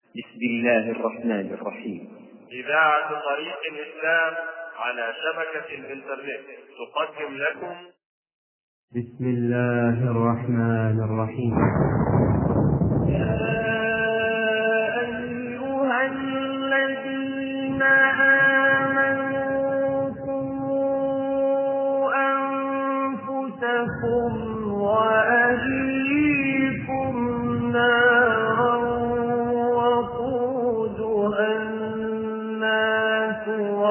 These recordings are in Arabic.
بسم الله الرحمن الرحيم. إذاعة طريق الإسلام على شبكة الإنترنت تقدم لكم بسم الله الرحمن الرحيم. يا أيها الذين آمنوا قوا أنفسكم وأهليكم نارا وقودها الناس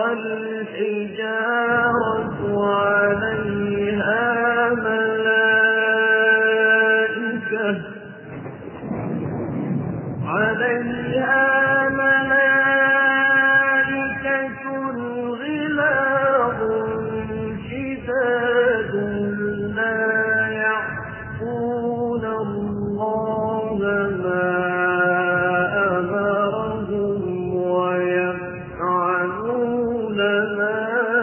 والحجارة عليها ملائكة غلاظ شداد لا يعصون الله ما أمرهم ويفعلون ما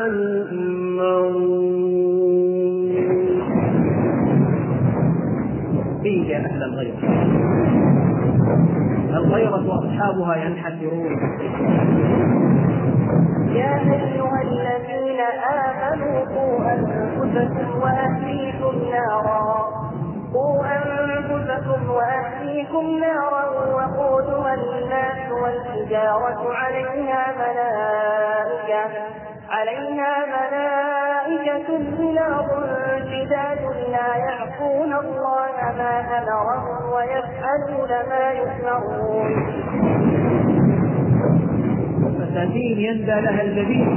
يؤمرون. فيه يا أهل الغيرة، الغيرة وأصحابها ينحسرون. يا أيها الذين آمنوا قوا أنفسكم وأهليكم نارا وقودها الناس والحجارة عليها ملائكة غلاظ شداد لا يعصون الله ما أمرهم ويفعلون ما يؤمرون. فساتين يندى لها الجبين،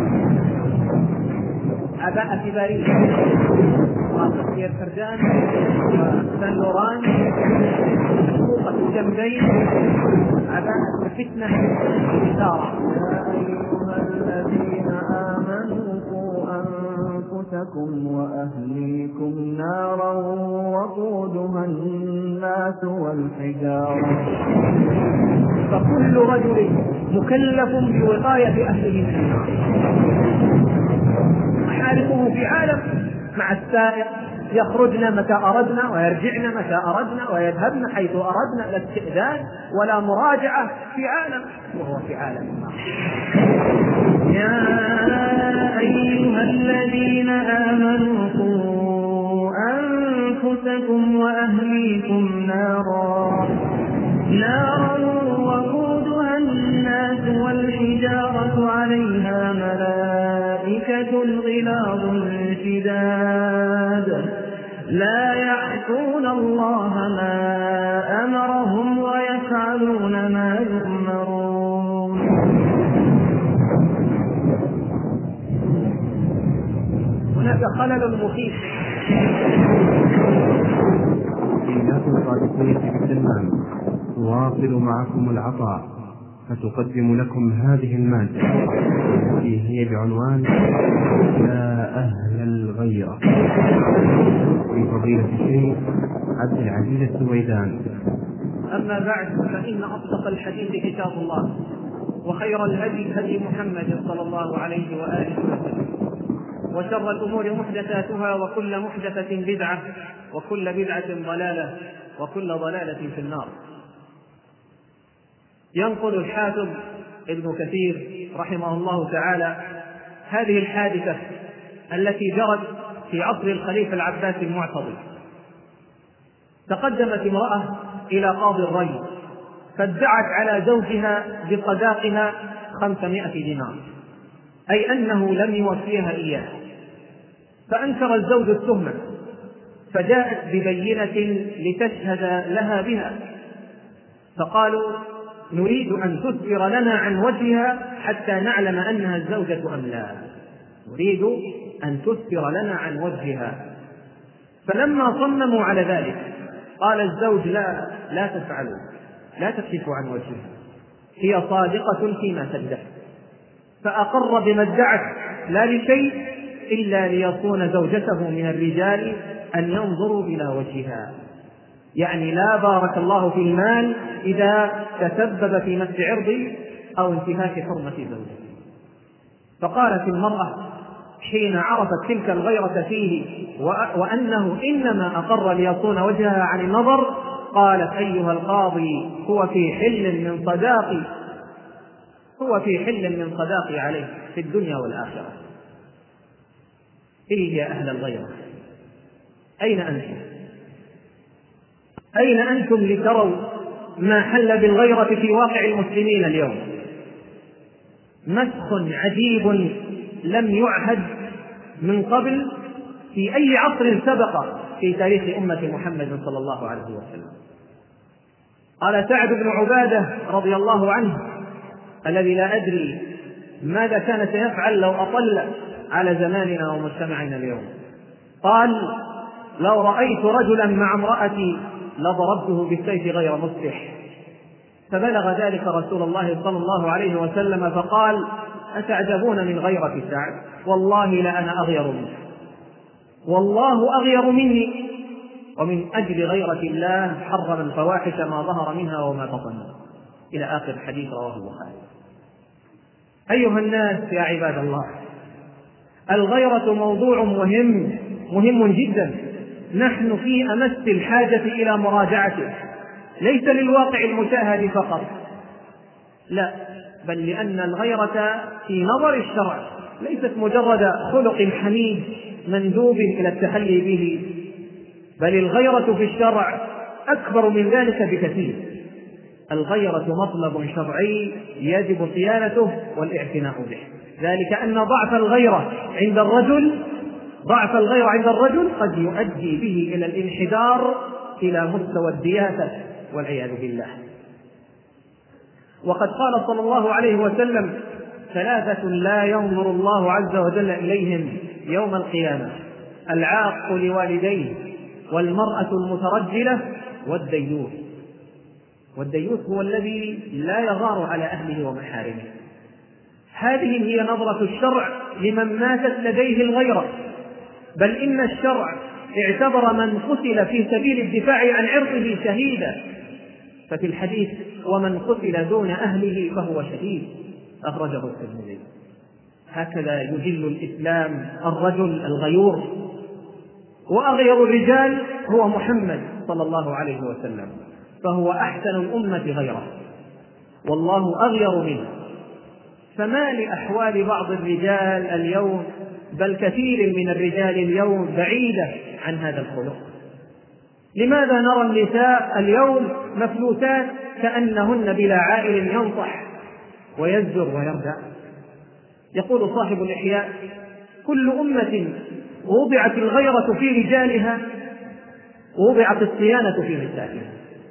عباءة باريس وقصير فردان وسان لوران مسبوقة الجنبين، عباءة فتنة إثارة. يا أيها الذين آمنوا قوا أنفسكم وأهليكم نارا وقودها الناس والحجارة. فكل رجل مكلف بوقاية أهله من النار. محارمه في عالم مع السائر، يخرجن متى أردنا ويرجعن متى أردنا ويذهبن حيث أردنا، لا استئذان ولا مراجعة، في عالم وهو في عالم النار. يا أيها الذين آمنوا قوا أنفسكم وأهليكم نارا وقودها الناس والحجارة عليها ملائكة غلاظ شداد لا يعصون الله ما أمرهم ويفعلون ما يؤمرون. هناك خلل مخيف إياك الصادقية بسلمان تواصل معكم العطاء، فتقدم لكم هذه المادة التي هي بعنوان يا أهل الغيرة من فضيلة الشيخ عبد العزيز السويدان. أما بعد، فإن أصدق الحديث كتاب الله، وخير الهدي هدي محمد صلى الله عليه وآله وسلم، وشر الأمور محدثاتها، وكل محدثة بدعة، وكل بدعة ضلالة، وكل ضلالة في النار. ينقل الحافظ ابن كثير رحمه الله تعالى هذه الحادثة التي جرت في عصر الخليفة العباس المعتضد. تقدمت امرأة إلى قاضي الري فادعت على زوجها بصداقها 500 دينار، أي أنه لم يوفيها إياه. فأنكر الزوج التهمة، فجاءت ببينة لتشهد لها بها، فقالوا نريد أن تسفر لنا عن وجهها حتى نعلم أنها الزوجة أم لا، نريد أن تسفر لنا عن وجهها. فلما صمموا على ذلك قال الزوج لا تفعلوا، لا تكشفوا عن وجهها، هي صادقة فيما تدعي. فأقر بما ادعت، لا لشيء إلا ليصون زوجته من الرجال أن ينظروا إلى وجهها، يعني لا بارك الله في المال إذا تسبب في مس عرضي أو انتهاك حرمة زوجي. فقالت المرأة حين عرفت تلك الغيرة فيه وأنه إنما أقر ليصون وجهها عن النظر، فقالت أيها القاضي هو في حل من صداقي عليه في الدنيا والآخرة. إيه يا أهل الغيرة، أين أنتم لتروا ما حل بالغيرة في واقع المسلمين اليوم؟ مسخ عجيب لم يعهد من قبل في أي عصر سبق في تاريخ أمة محمد صلى الله عليه وسلم. قال سعد بن عبادة رضي الله عنه الذي لا أدري ماذا كان سيفعل لو أطل على زماننا ومجتمعنا اليوم، قال لو رأيت رجلا مع امرأتي لضربته بالسيف غير مسلح. فبلغ ذلك رسول الله صلى الله عليه وسلم فقال أتعجبون من غيرة سعد؟ والله لأنا أغير منه، والله أغير مني، ومن أجل غيرة الله حرم الفواحش ما ظهر منها وما بطن، إلى آخر حديث رواه البخاري. أيها الناس يا عباد الله، الغيرة موضوع مهم جدا، نحن في أمس الحاجة إلى مراجعته، ليس للواقع المشاهد فقط، لا، بل لأن الغيرة في نظر الشرع ليست مجرد خلق حميد مندوب إلى التحلي به، بل الغيرة في الشرع أكبر من ذلك بكثير. الغيرة مطلب شرعي يجب صيانته والاعتناء به، ذلك أن ضعف الغيرة عند الرجل قد يؤدي به إلى الانحدار إلى مستوى الدياثة والعياذ بالله. وقد قال صلى الله عليه وسلم ثلاثة لا ينظر الله عز وجل إليهم يوم القيامة: العاق لوالديه، والمرأة المترجلة، والديوث هو الذي لا يغار على أهله ومحارمه. هذه هي نظرة الشرع لمن ماتت لديه الغيرة، بل إن الشرع اعتبر من قتل في سبيل الدفاع عن عرضه شهيدا، ففي الحديث ومن قتل دون أهله فهو شهيد، أخرجه الترمذي. هكذا يجل الإسلام الرجل الغيور، وأغير الرجال هو محمد صلى الله عليه وسلم، فهو أحسن الأمة غيره، والله أغير منه. فما لأحوال بعض الرجال اليوم، بل كثير من الرجال اليوم، بعيدة عن هذا الخلق؟ لماذا نرى النساء اليوم مفلوتات كأنهن بلا عائل ينصح ويزجر ويردع؟ يقول صاحب الإحياء: كل أمة وضعت الغيرة في رجالها وضعت الصيانة في نسائها.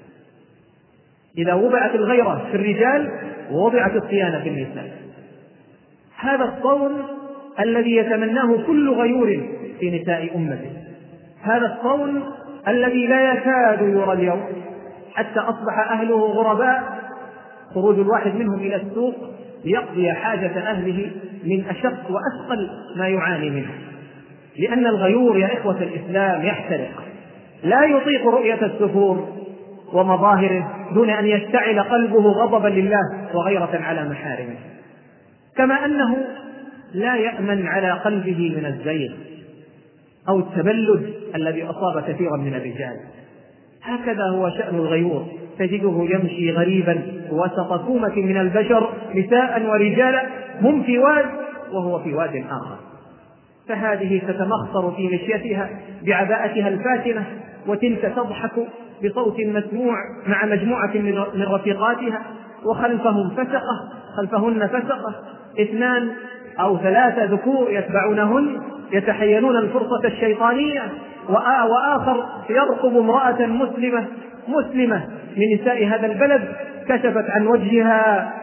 إذا وضعت الغيرة في الرجال ووضعت الصيانة في النساء. هذا الصون الذي يتمناه كل غيور في نساء أمته، هذا الصون الذي لا يكاد يرى اليوم، حتى أصبح أهله غرباء، خروج الواحد منهم إلى السوق ليقضي حاجة أهله من أشق وأثقل ما يعاني منه، لأن الغيور يا إخوة الإسلام يحترق، لا يطيق رؤية السفور ومظاهره دون أن يشتعل قلبه غضبا لله وغيرة على محارمه، كما أنه لا يأمن على قلبه من الزيغ أو التبلد الذي أصاب كثيرا من الرجال. هكذا هو شأن الغيور، تجده يمشي غريبا وسط كومة من البشر، نساء ورجالا، هم في واد وهو في واد آخر. فهذه تتمخطر في مشيتها بعباءتها الفاتنة، وتلك تضحك بصوت مسموع مع مجموعة من رفيقاتها، خلفهن فسقة 2 أو 3 ذكور يتبعونهن يتحينون الفرصة الشيطانية، وآخر يرقب امرأة مسلمة من نساء هذا البلد، كشفت عن وجهها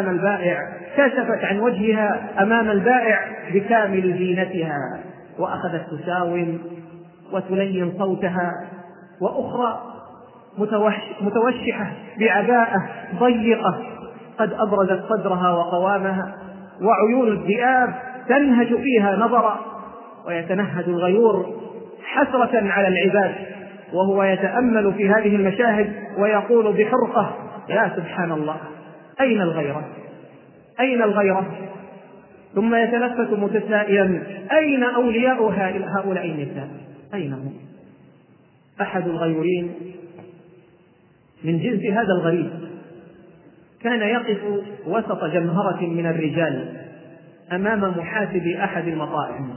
أمام البائع بكامل زينتها، وأخذت تساوم وتلين صوتها، وأخرى متوشحة بعباءة ضيقة قد أبرزت صدرها وقوامها، وعيون الذئاب تنهج فيها نظرا، ويتنهد الغيور حسرة على العباد وهو يتأمل في هذه المشاهد ويقول بحرقة: يا سبحان الله، أين الغيرة؟ ثم يتنفس متسائلا: أين أولياء هؤلاء النساء؟ أين هم؟ أحد الغيورين من جنس هذا الغريب كان يقف وسط جمهرة من الرجال أمام محاسب أحد المطاعم،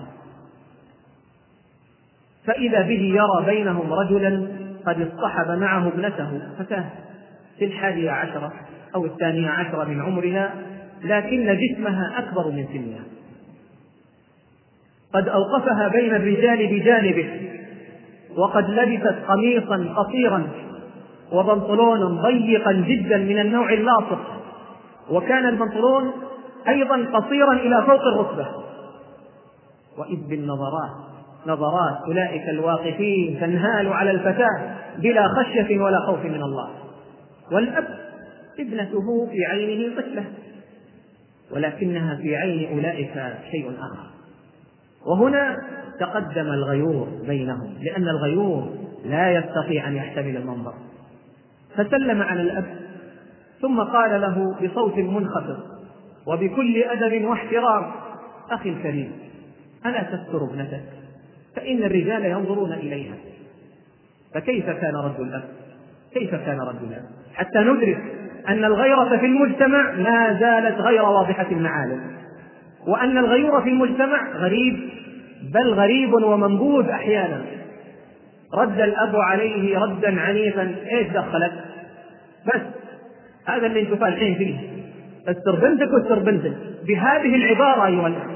فإذا به يرى بينهم رجلا قد اصطحب معه ابنته فتاة في 11 أو 12 من عمرها، لكن جسمها أكبر من سنها، قد أوقفها بين الرجال بجانبه، وقد لبست قميصا قصيرا وبنطلون ضيقا جدا من النوع اللاصق، وكان البنطلون أيضا قصيرا إلى فوق الركبة. وإذ نظرات أولئك الواقفين تنهال على الفتاة بلا خشية ولا خوف من الله، والأب ابنته في عينه طفلة، ولكنها في عين أولئك شيء آخر. وهنا تقدم الغيور بينهم، لأن الغيور لا يستطيع أن يحتمل المنظر، فسلم على الأب ثم قال له بصوت منخفض وبكل أدب واحترام: أخي الكريم، ألا تستر ابنتك؟ فإن الرجال ينظرون إليها. فكيف كان رد الأب؟ حتى ندرك أن الغيرة في المجتمع ما زالت غير واضحة المعالم، وأن الغيور في المجتمع غريب، بل غريب ومنبوذ أحيانا. رد الأب عليه ردا عنيفا: إيش دخلك؟ بس هذا اللي انتم فالحين فيه، استر بنتك بهذه العبارة أيها الأخوة.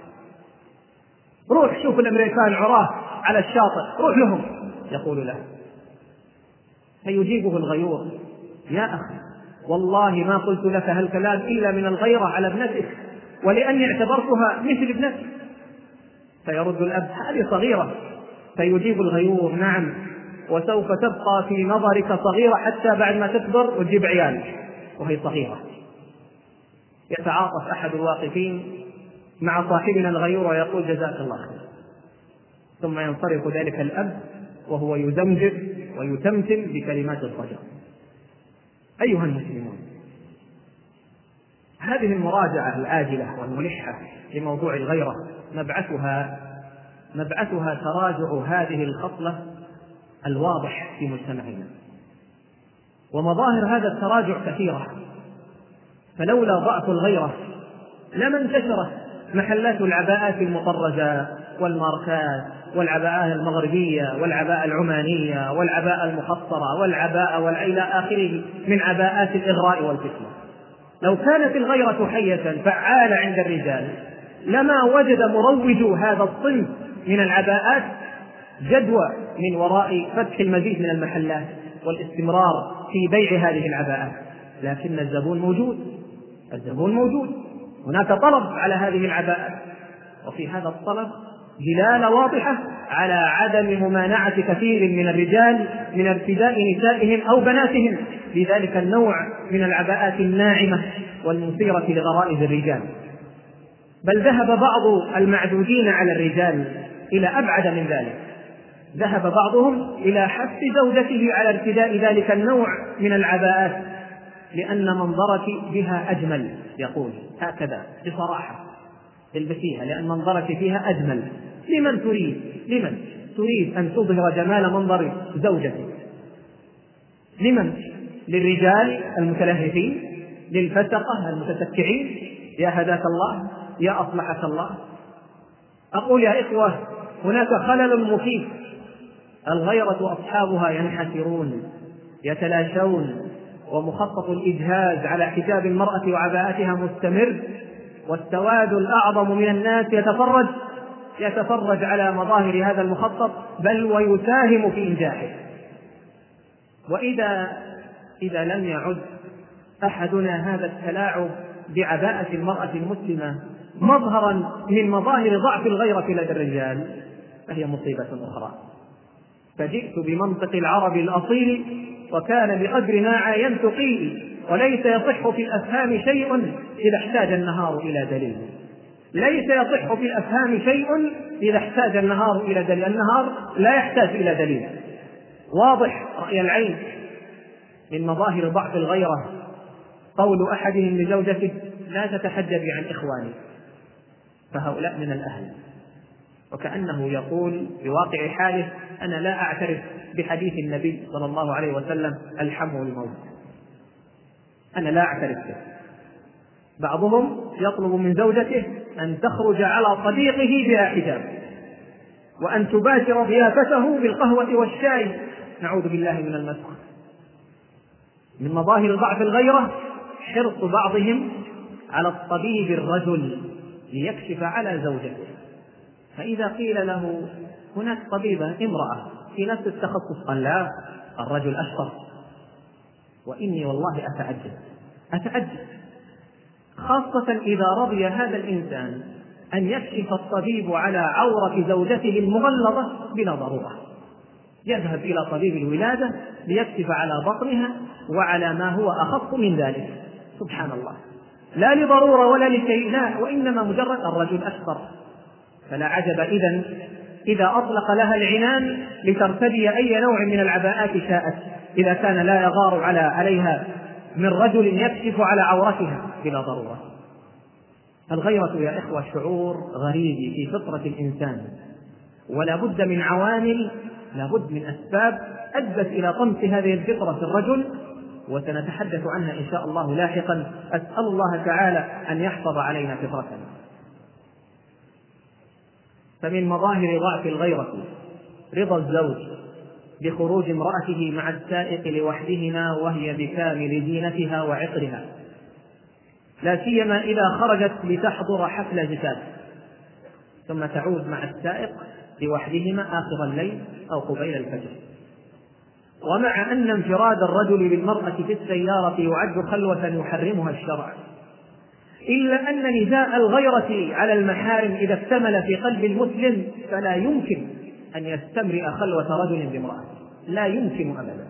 روح شوف الأمريكان عراه على الشاطئ، روح لهم، يقول له. فيجيبه الغيور: يا أخي، والله ما قلت لك هالكلام إلا من الغيرة على ابنتك، ولأني اعتبرتها مثل ابنتك. فيرد الأب: هذه صغيرة. فيجيب الغيور: نعم، وسوف تبقى في نظرك صغيرة حتى بعد ما تكبر وتجيب عيال وهي صغيرة. يتعاطف أحد الواقفين مع صاحبنا الغيور ويقول: جزاك الله خير. ثم ينصرف ذلك الأب وهو يزمجر ويتمتم بكلمات الضجر. أيها المسلمون، هذه المراجعة الآجلة والملحة لموضوع الغيرة مبعثها تراجع هذه الخصلة الواضح في مجتمعنا، ومظاهر هذا التراجع كثيرة. فلولا ضعف الغيرة لما انتشرت محلات العباءات المطرزة والماركات والعباءة المغربية والعباءة العمانية والعباءة المخصرة والعباءة والى آخره من عباءات الإغراء والفتنة. لو كانت الغيرة حية فعالة عند الرجال لما وجد مروج هذا الصنف من العباءات جدوى من وراء فتح المزيد من المحلات والاستمرار في بيع هذه العباءات. لكن الزبون موجود، هناك طلب على هذه العباءات، وفي هذا الطلب دلالة واضحة على عدم ممانعة كثير من الرجال من ارتداء نسائهم أو بناتهم بذلك النوع من العباءات الناعمة والمثيرة لغرائز الرجال. بل ذهب بعض المعدودين على الرجال إلى أبعد من ذلك، ذهب بعضهم إلى حث زوجته على ارتداء ذلك النوع من العباءات لأن منظرك بها أجمل. يقول هكذا بصراحة: البسيها لأن منظرك فيها أجمل. لمن تريد أن تظهر جمال منظر زوجتك؟ لمن؟ للرجال المتلهفين، للفسقة المتسكعين؟ يا هداك الله، يا أصلحك الله. أقول يا إخوة، هناك خلل مخيف. الغيرة أصحابها ينحسرون يتلاشون، ومخطط الإجهاز على حجاب المرأة وعباءتها مستمر، والسواد الأعظم من الناس يتفرج على مظاهر هذا المخطط، بل ويساهم في إنجاحه. إذا لم يعد أحدنا هذا التلاعب بعباءة المرأة المسلمة مظهرا من مظاهر ضعف الغيرة لدى الرجال فهي مصيبة أخرى. فجئت بمنطق العرب الأصيل: وكان بقدر ما عاينت قيل، وليس يصح في الأفهام شيء إذا احتاج النهار إلى دليل. ليس يصح في الأفهام شيء إذا احتاج النهار إلى دليل. النهار لا يحتاج إلى دليل. واضح رأي العين من مظاهر ضعف الغيرة قول أحدهم لزوجته: لا تتحجبي عن إخواني، فهؤلاء من الأهل، وكأنه يقول بواقع حاله: أنا لا أعترف بحديث النبي صلى الله عليه وسلم: الحم الموت. أنا لا أعترف به. بعضهم يطلب من زوجته أن تخرج على صديقه بلا حجاب، وأن تباشر ضيافته بالقهوة والشاي، نعوذ بالله من المسخ. من مظاهر ضعف الغيرة حرص بعضهم على الطبيب الرجل ليكشف على زوجته، فإذا قيل له هناك طبيبة امرأة في نفس التخصص قال: لا، الرجل أشطر. وإني والله أتعجب، خاصة إذا رضي هذا الإنسان أن يكشف الطبيب على عورة زوجته المغلظة بلا ضرورة، يذهب إلى طبيب الولادة ليكشف على بطنها وعلى ما هو أخف من ذلك. سبحان الله، لا لضرورة ولا لشيء، لا، وإنما مجرد الرجل أشطر. فلا عجب إذا أطلق لها العنان لترتدي أي نوع من العباءات شاءت، إذا كان لا يغار عليها من رجل يكشف على عورتها بلا ضرورة. الغيرة يا إخوة شعور غريب في فطرة الإنسان، ولا بد من عوامل، لا بد من أسباب أدت إلى طمس هذه الفطرة في الرجل، وسنتحدث عنها إن شاء الله لاحقا. أسأل الله تعالى أن يحفظ علينا فطرتنا. فمن مظاهر ضعف الغيرة رضا الزوج بخروج امرأته مع السائق لوحدهما وهي بكامل زينتها وعطرها، لا سيما إذا خرجت لتحضر حفل زفاف، ثم تعود مع السائق لوحدهما آخر الليل أو قبيل الفجر. ومع أن انفراد الرجل بالمرأة في السيارة يعد خلوة يحرمها الشرع، إلا أن نداء الغيرة على المحارم إذا اكتمل في قلب المسلم فلا يمكن أن يستمرئ خلوة رجل بامرأة، لا يمكن أبدا.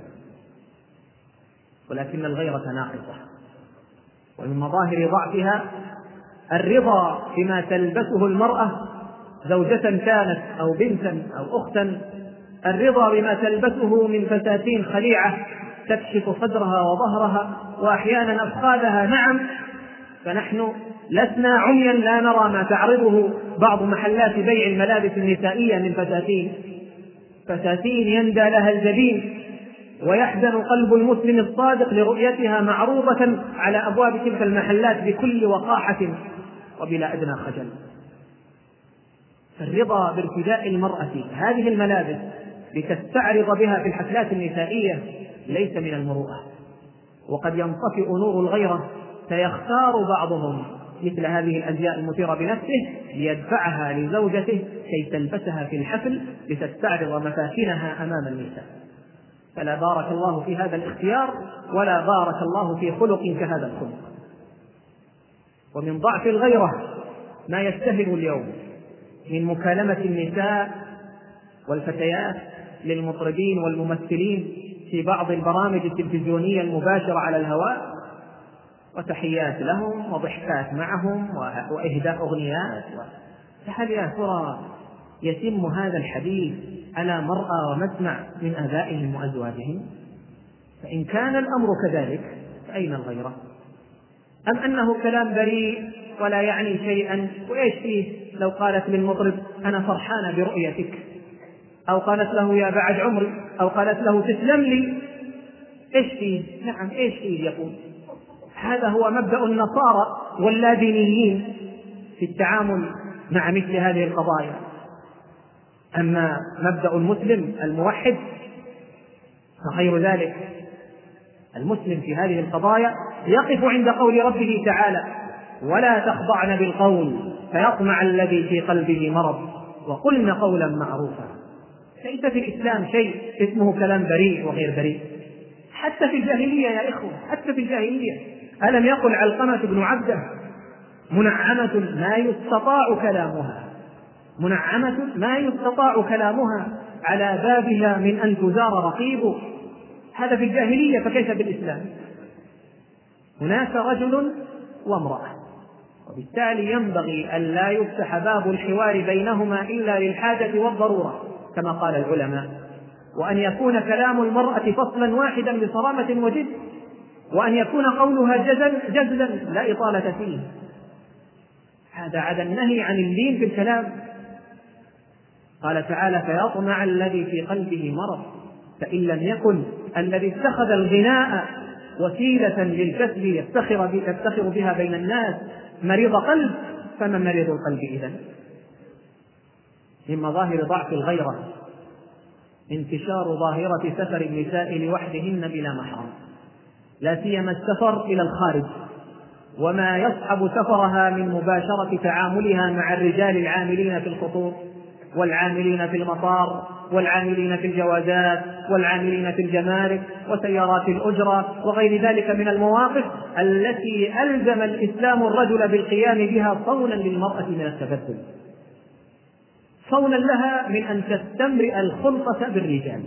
ولكن الغيرة ناقصة، ومن مظاهر ضعفها الرضا بما تلبسه المرأة، زوجة كانت أو بنتا أو أختا، الرضا بما تلبسه من فساتين خليعة تكشف صدرها وظهرها وأحيانا أفخاذها. نعم، فنحن لسنا عميا لا نرى ما تعرضه بعض محلات بيع الملابس النسائية من فساتين يندى لها الجبين، ويحزن قلب المسلم الصادق لرؤيتها معروضة على أبواب تلك المحلات بكل وقاحة وبلا أدنى خجل. الرضا بارتداء المرأة هذه الملابس لتستعرض بها في الحفلات النسائية ليس من المروءة، وقد ينطفئ نور الغيرة فيختار بعضهم مثل هذه الأزياء المثيرة بنفسه ليدفعها لزوجته كي تلبسها في الحفل لتستعرض مفاتنها أمام النساء. فلا بارك الله في هذا الاختيار، ولا بارك الله في خلق كهذا الخلق. ومن ضعف الغيرة ما يشتهر اليوم من مكالمة النساء والفتيات للمطربين والممثلين في بعض البرامج التلفزيونية المباشرة على الهواء، وتحيات لهم وضحكات معهم وإهداء أغنيات. فهل يا ترى يتم هذا الحديث على مرأى ومسمع من آبائهم وأزواجهم؟ فإن كان الأمر كذلك فأين الغيرة؟ أم أنه كلام بريء ولا يعني شيئا؟ وإيش فيه لو قالت للمطرب أنا فرحانة برؤيتك، أو قالت له يا بعد عمري، أو قالت له تسلم لي، إيش فيه؟ نعم، إيش فيه يقول؟ هذا هو مبدأ النصارى واللادينيين في التعامل مع مثل هذه القضايا. أما مبدأ المسلم الموحد فغير ذلك. المسلم في هذه القضايا يقف عند قول ربه تعالى: ولا تخضعن بالقول فيطمع الذي في قلبه مرض وقلن قولا معروفا. ليس في الإسلام شيء اسمه كلام بريء وغير بريء، حتى في الجاهلية يا إخوة، حتى في الجاهلية. ألم يقل علقمة بن عبده: منعمة ما يستطاع كلامها، منعمة ما يستطاع كلامها على بابها من أن تزار رقيب. هذا في الجاهلية، فكيف بالإسلام؟ هناك رجل وامرأة، وبالتالي ينبغي أن لا يفتح باب الحوار بينهما إلا للحاجة والضرورة كما قال العلماء، وأن يكون كلام المرأة فصلا واحدا بصرامة وجد، وأن يكون قولها جزلا لا إطالة فيه. هذا عدا النهي عن اللين في الكلام. قال تعالى: فيطمع الذي في قلبه مرض. فإن لم يكن الذي اتخذ الغناء وسيلة للكسب يفتخر بها بين الناس مريض قلب، فما مريض القلب إذن؟ من مظاهر ضعف الغيرة انتشار ظاهرة سفر النساء لوحدهن بلا محرم، لا سيما السفر إلى الخارج، وما يصحب سفرها من مباشرة تعاملها مع الرجال العاملين في الخطوط والعاملين في المطار والعاملين في الجوازات والعاملين في الجمارك وسيارات الأجرة وغير ذلك من المواقف التي ألزم الإسلام الرجل بالقيام بها صونا للمرأة من التبذل، صونا لها من أن تستمرئ الخلطة بالرجال.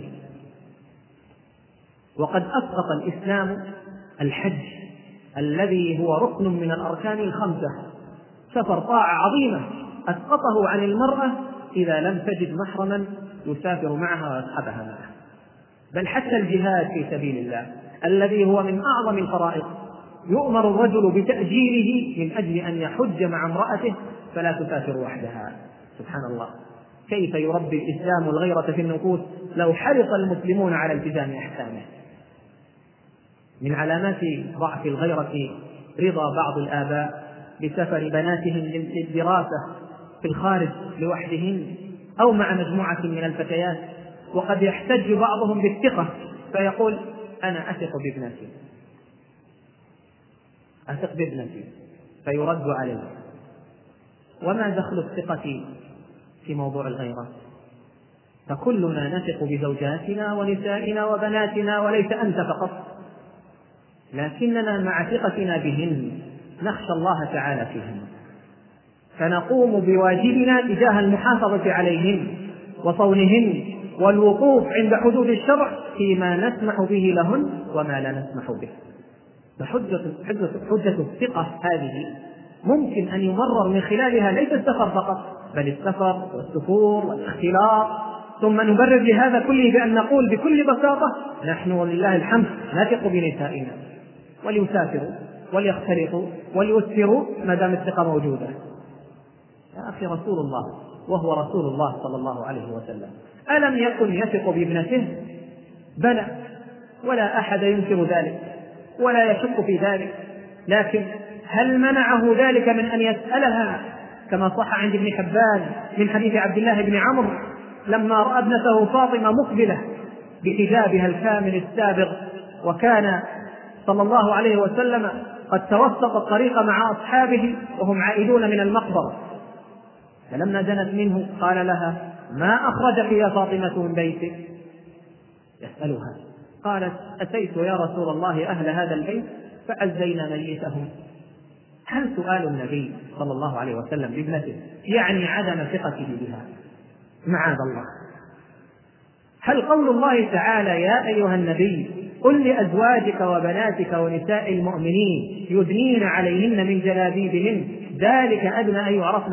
وقد أسقط الإسلام الحج الذي هو ركن من الأركان الخمسة، سفر طاعة عظيمة، أسقطه عن المرأة إذا لم تجد محرما يسافر معها ويصحبها معها. بل حتى الجهاد في سبيل الله الذي هو من أعظم الفرائض يؤمر الرجل بتأجيله من أجل أن يحج مع امرأته فلا تسافر وحدها. سبحان الله، كيف يربي الإسلام الغيرة في النفوس لو حرص المسلمون على التزام أحكامه. من علامات ضعف الغيرة رضا بعض الآباء بسفر بناتهم للدراسة في الخارج لوحدهن أو مع مجموعة من الفتيات، وقد يحتج بعضهم بالثقة فيقول أنا أثق بابنتي فيرد عليه. وما دخل الثقة في موضوع الغيرة؟ فكلنا نثق بزوجاتنا ونسائنا وبناتنا وليس أنت فقط، لكننا مع ثقتنا بهن نخشى الله تعالى فيهن، فنقوم بواجبنا تجاه المحافظة عليهن وصونهن والوقوف عند حدود الشرع فيما نسمح به لهن وما لا نسمح به. فحجة الثقة هذه ممكن أن يمرر من خلالها ليس السفر فقط، بل السفر والسفور والاختلاط، ثم نبرر لهذا كله بأن نقول بكل بساطة نحن ولله الحمد نثق بنسائنا، وليسافروا وليختلطوا وليسفروا ما دام الثقة موجودة. يا أخي رسول الله وهو رسول الله صلى الله عليه وسلم ألم يكن يثق بابنته؟ بلى، ولا أحد ينكر ذلك ولا يشك في ذلك، لكن هل منعه ذلك من أن يسألها كما صح عند ابن حبان من حديث عبد الله بن عمرو لما رأى ابنته فاطمة مقبلة بحجابها الكامل السابغ، وكان صلى الله عليه وسلم قد توسط الطريق مع أصحابه وهم عائدون من المقبرة، فلما دنت منه قال لها ما أخرجك يا فاطمة من بيتك؟ يسألها، قالت أتيت يا رسول الله أهل هذا البيت فعزينا ميتهم. هل سؤال النبي صلى الله عليه وسلم بابنته يعني عدم ثقته بها؟ معاذ الله. هل قول الله تعالى يا أيها النبي قل لأزواجك وبناتك ونساء المؤمنين يدنين عليهن من جلابيبهن ذلك أدنى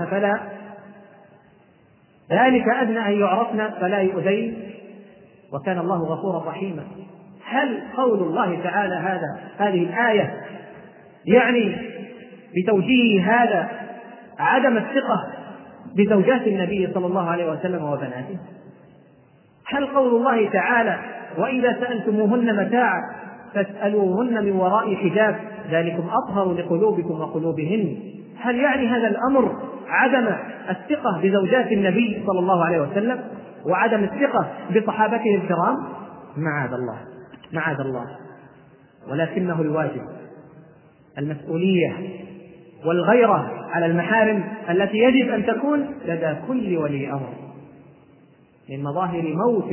أن يعرفن فلا يؤذين وكان الله غفورا رحيما؟ هل قول الله تعالى هذه الآية يعني بتوجيه هذا عدم الثقة بزوجات النبي صلى الله عليه وسلم وبناته؟ هل قول الله تعالى وإذا سألتموهن متاعا فاسألوهن من وراء حجاب ذلكم أطهر لقلوبكم وقلوبهن، هل يعني هذا الأمر عدم الثقة بزوجات النبي صلى الله عليه وسلم وعدم الثقة بصحابته الكرام؟ معاذ الله. ولكنه الواجب، المسؤولية والغيرة على المحارم التي يجب أن تكون لدى كل ولي أمر. من مظاهر موت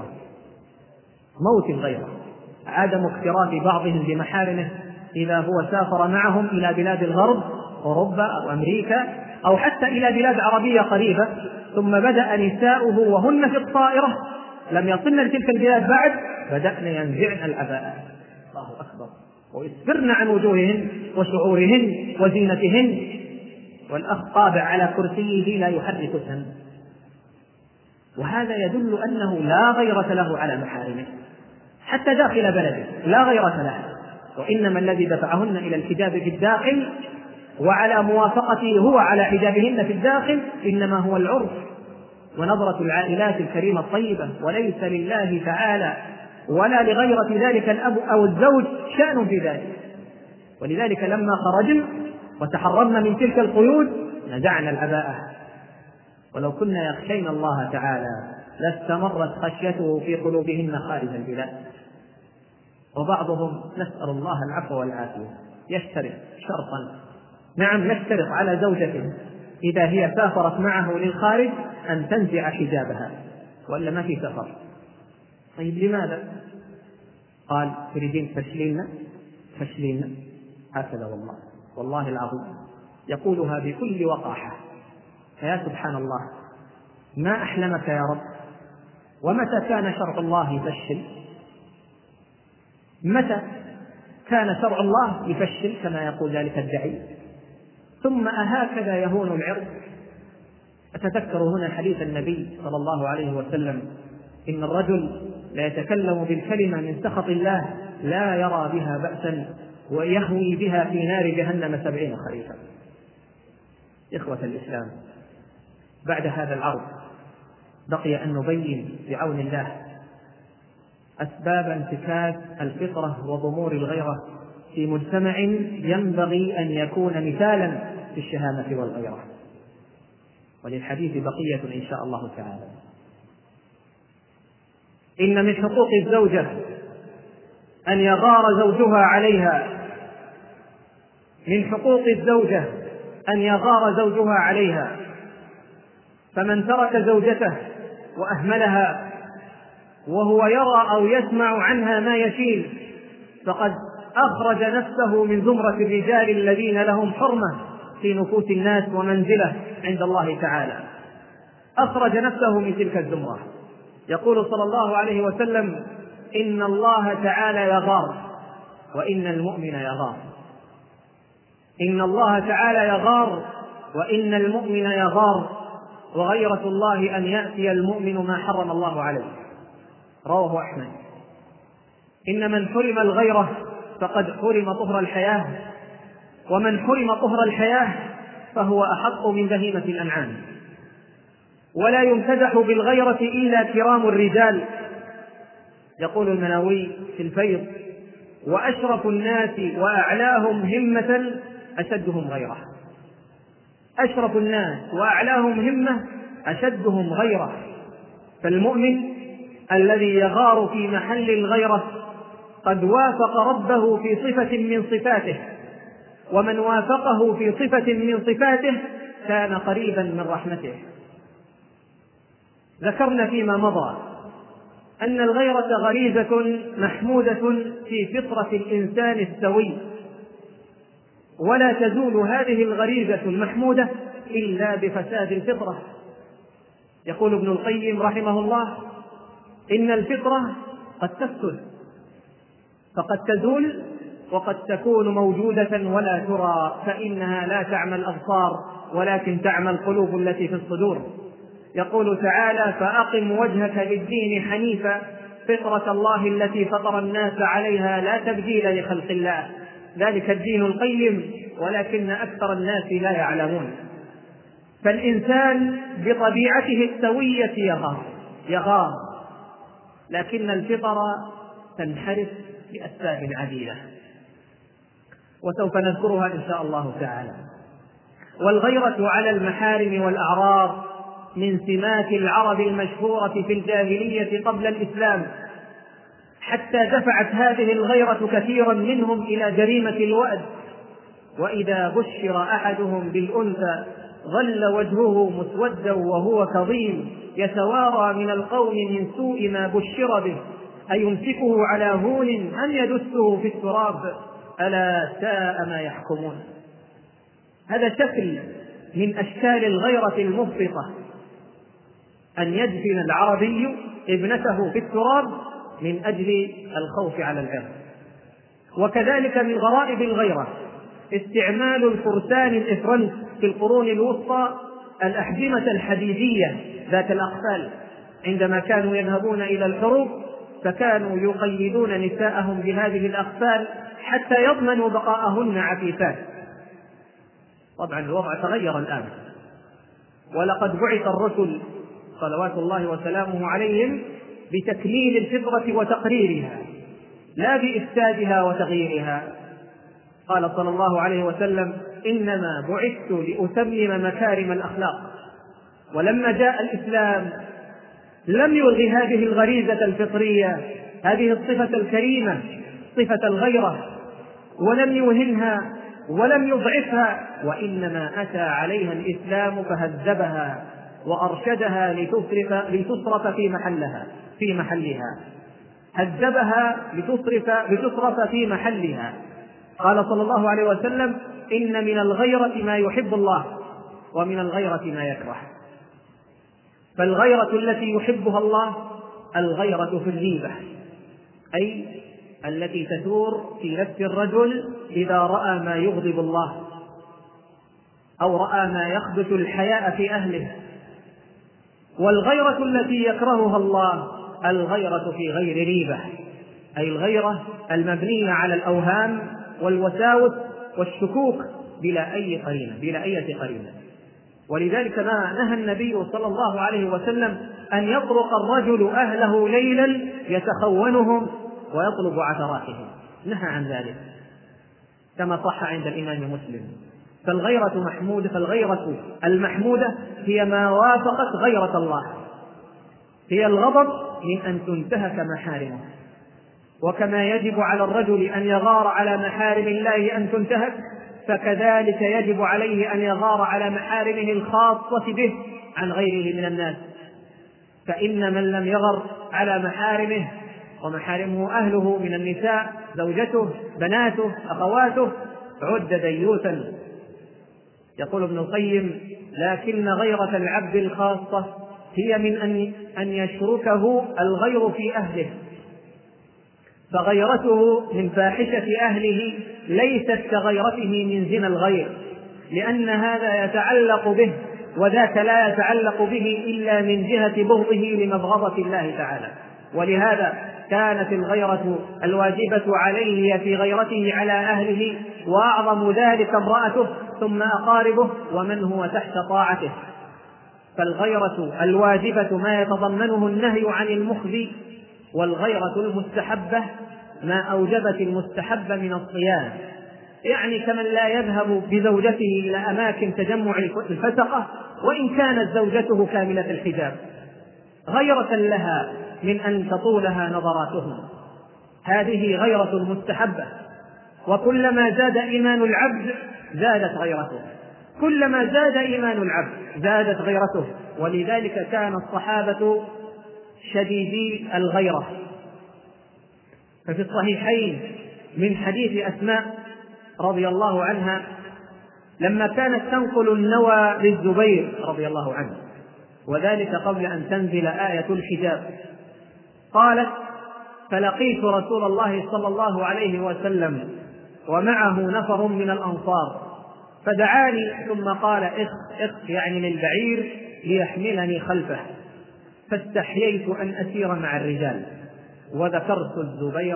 الغيرة عدم اكتراث بعضهم بمحارمه إذا هو سافر معهم إلى بلاد الغرب أوروبا أو أمريكا أو حتى إلى بلاد عربية قريبة، ثم بدأ نساؤه وهن في الطائرة لم يصلن لتلك البلاد بعد بدأن ينزعن العباءات، الله أكبر، ويسفرن عن وجوههن وشعورهن وزينتهن، والأخ طابع على كرسيه لا يحرك سن. وهذا يدل أنه لا غيرة له على محارمه حتى داخل بلده، لا غيرة له، وإنما الذي دفعهن إلى الحجاب في الداخل وعلى موافقته هو على حجابهن في الداخل إنما هو العرف ونظرة العائلات الكريمة الطيبة، وليس لله تعالى ولا لغيرة ذلك الأب أو الزوج شأن في ذلك. ولذلك لما خرجنا وتحررنا من تلك القيود نزعنا العباءة. ولو كنا يخشين الله تعالى لاستمرت خشيته في قلوبهن خارج البلاد. وبعضهم نسأل الله العفو والعافية يشترط شرطا، نعم يشترط على زوجته إذا هي سافرت معه للخارج أن تنزع حجابها وإلا ما في سفر. طيب لماذا؟ قال تريدين فشلينا هكذا. والله العظيم يقولها بكل وقاحة. فيا سبحان الله ما أحلمك يا رب. ومتى كان شرع الله يفشل؟ متى كان شرع الله يفشل كما يقول ذلك الدعي؟ ثم أهكذا يهون العرض؟ أتذكر هنا حديث النبي صلى الله عليه وسلم: إن الرجل لا يتكلم بالكلمة من سخط الله لا يرى بها بأسا ويهوي بها في نار جهنم 70 خريفا. إخوة الإسلام، بعد هذا العرض بقي أن نبين بعون الله أسباب انتكاس الفطرة وضمور الغيرة في مجتمع ينبغي أن يكون مثالا في الشهامة والغيرة. وللحديث بقية إن شاء الله تعالى. إن من حقوق الزوجة أن يغار زوجها عليها، من حقوق الزوجة أن يغار زوجها عليها. فمن ترك زوجته وأهملها وهو يرى أو يسمع عنها ما يشين فقد أخرج نفسه من زمرة الرجال الذين لهم حرمة في نفوس الناس ومنزلة عند الله تعالى. أخرج نفسه من تلك الزمرة. يقول صلى الله عليه وسلم: إن الله تعالى يغار وإن المؤمن يغار. إن الله تعالى يغار وإن المؤمن يغار، وغيرة الله أن يأتي المؤمن ما حرم الله عليه. رواه أحمد. إن من حرم الغيرة فقد حرم طهر الحياة، ومن حرم طهر الحياة فهو أحق من بهيمة الأنعام. ولا يمتدح بالغيرة إلا كرام الرجال. يقول المناوي في الفيض: وأشرف الناس وأعلاهم همة أشدهم غيرة. أشرف الناس وأعلاهم همة أشدهم غيرة. فالمؤمن الذي يغار في محل الغيرة قد وافق ربه في صفة من صفاته، ومن وافقه في صفة من صفاته كان قريبا من رحمته. ذكرنا فيما مضى أن الغيرة غريزة محمودة في فطرة الإنسان السوي، ولا تزول هذه الغريزة المحمودة إلا بفساد الفطرة. يقول ابن القيم رحمه الله: إن الفطرة قد تفسد، فقد تزول وقد تكون موجودة ولا ترى، فإنها لا تعمى الأبصار ولكن تعمى القلوب التي في الصدور. يقول تعالى: فأقم وجهك للدين حنيفا فطرة الله التي فطر الناس عليها لا تبديل لخلق الله ذلك الدين القيم ولكن أكثر الناس لا يعلمون. فالإنسان بطبيعته السوية يغار، لكن الفطرة تنحرف بأسباب عديدة وسوف نذكرها إن شاء الله تعالى. والغيرة على المحارم والأعراض من سمات العرب المشهورة في الجاهلية قبل الإسلام، حتى دفعت هذه الغيرة كثيرا منهم إلى جريمة الوأد. وإذا بشر أحدهم بالأنثى ظل وجهه مسودا وهو كظيم يتوارى من القوم من سوء ما بشر به أيمسكه على هون أم يدسه في التراب ألا ساء ما يحكمون. هذا شكل من أشكال الغيرة المفرطة، أن يدفن العربي ابنته في التراب من أجل الخوف على العرض. وكذلك من غرائب الغيرة استعمال الفرسان الإفرنس في القرون الوسطى الأحجمة الحديدية ذات الأقفال. عندما كانوا يذهبون إلى الحروب فكانوا يقيدون نساءهم بهذه الأقفال حتى يضمنوا بقاءهن عفيفات. طبعا الوضع تغير الآن، ولقد بعث الرسل صلوات الله وسلامه عليهم بتكميل الفطرة وتقريرها لا بإفسادها وتغييرها. قال صلى الله عليه وسلم: إنما بعثت لأتمم مكارم الأخلاق. ولما جاء الإسلام لم يلغي هذه الغريزة الفطرية، هذه الصفة الكريمة، صفة الغيرة، ولم يوهنها ولم يضعفها، وإنما أتى عليها الإسلام فهذبها وأرشدها لتصرف في محلها هذبها لتصرف في محلها. قال صلى الله عليه وسلم: إن من الغيرة ما يحب الله ومن الغيرة ما يكره. فالغيرة التي يحبها الله الغيرة في الغيبة، أي التي تدور في نفس الرجل إذا رأى ما يغضب الله أو رأى ما يخبث الحياء في أهله. والغيرة التي يكرهها الله الغيرة في غير ريبة، أي الغيرة المبنية على الأوهام والوساوس والشكوك بلا أي قرينة. ولذلك ما نهى النبي صلى الله عليه وسلم أن يطرق الرجل أهله ليلا يتخونهم ويطلب عثراتهم، نهى عن ذلك كما صح عند الإمام مسلم. فالغيرة المحمودة هي ما وافقت غيرة الله، هي الغضب من أن تنتهك محارمه. وكما يجب على الرجل أن يغار على محارم الله أن تنتهك، فكذلك يجب عليه أن يغار على محارمه الخاصة به عن غيره من الناس. فإن من لم يغر على محارمه، ومحارمه أهله من النساء، زوجته، بناته، أخواته، عد ديوثا. يقول ابن القيم: لكن غيرة العبد الخاصة هي من أن يشركه الغير في أهله، فغيرته من فاحشة أهله ليست كغيرته من زنا الغير، لأن هذا يتعلق به وذاك لا يتعلق به إلا من جهة بغضه لمبغضة الله تعالى. ولهذا كانت الغيرة الواجبة عليه في غيرته على أهله، وأعظم ذلك امرأته ثم أقاربه ومن هو تحت طاعته. فالغيرة الواجبة ما يتضمنه النهي عن المخزي، والغيرة المستحبة ما أوجبت المستحب من الصيام، يعني كمن لا يذهب بزوجته إلى أماكن تجمع الفسقة وإن كانت زوجته كاملة الحجاب، غيرة لها من أن تطولها نظراتهم. هذه غيرة مستحبة. وكلما زاد إيمان العبد زادت غيرته، كلما زاد إيمان العبد زادت غيرته. ولذلك كان الصحابة شديدي الغيرة. ففي الصحيحين من حديث أسماء رضي الله عنها لما كانت تنقل النوى للزبير رضي الله عنه، وذلك قبل أن تنزل آية الحجاب، قالت: فلقيت رسول الله صلى الله عليه وسلم ومعه نفر من الأنصار، فدعاني ثم قال: اخ يعني للبعير ليحملني خلفه، فاستحييت أن أسير مع الرجال، وذكرت الزبير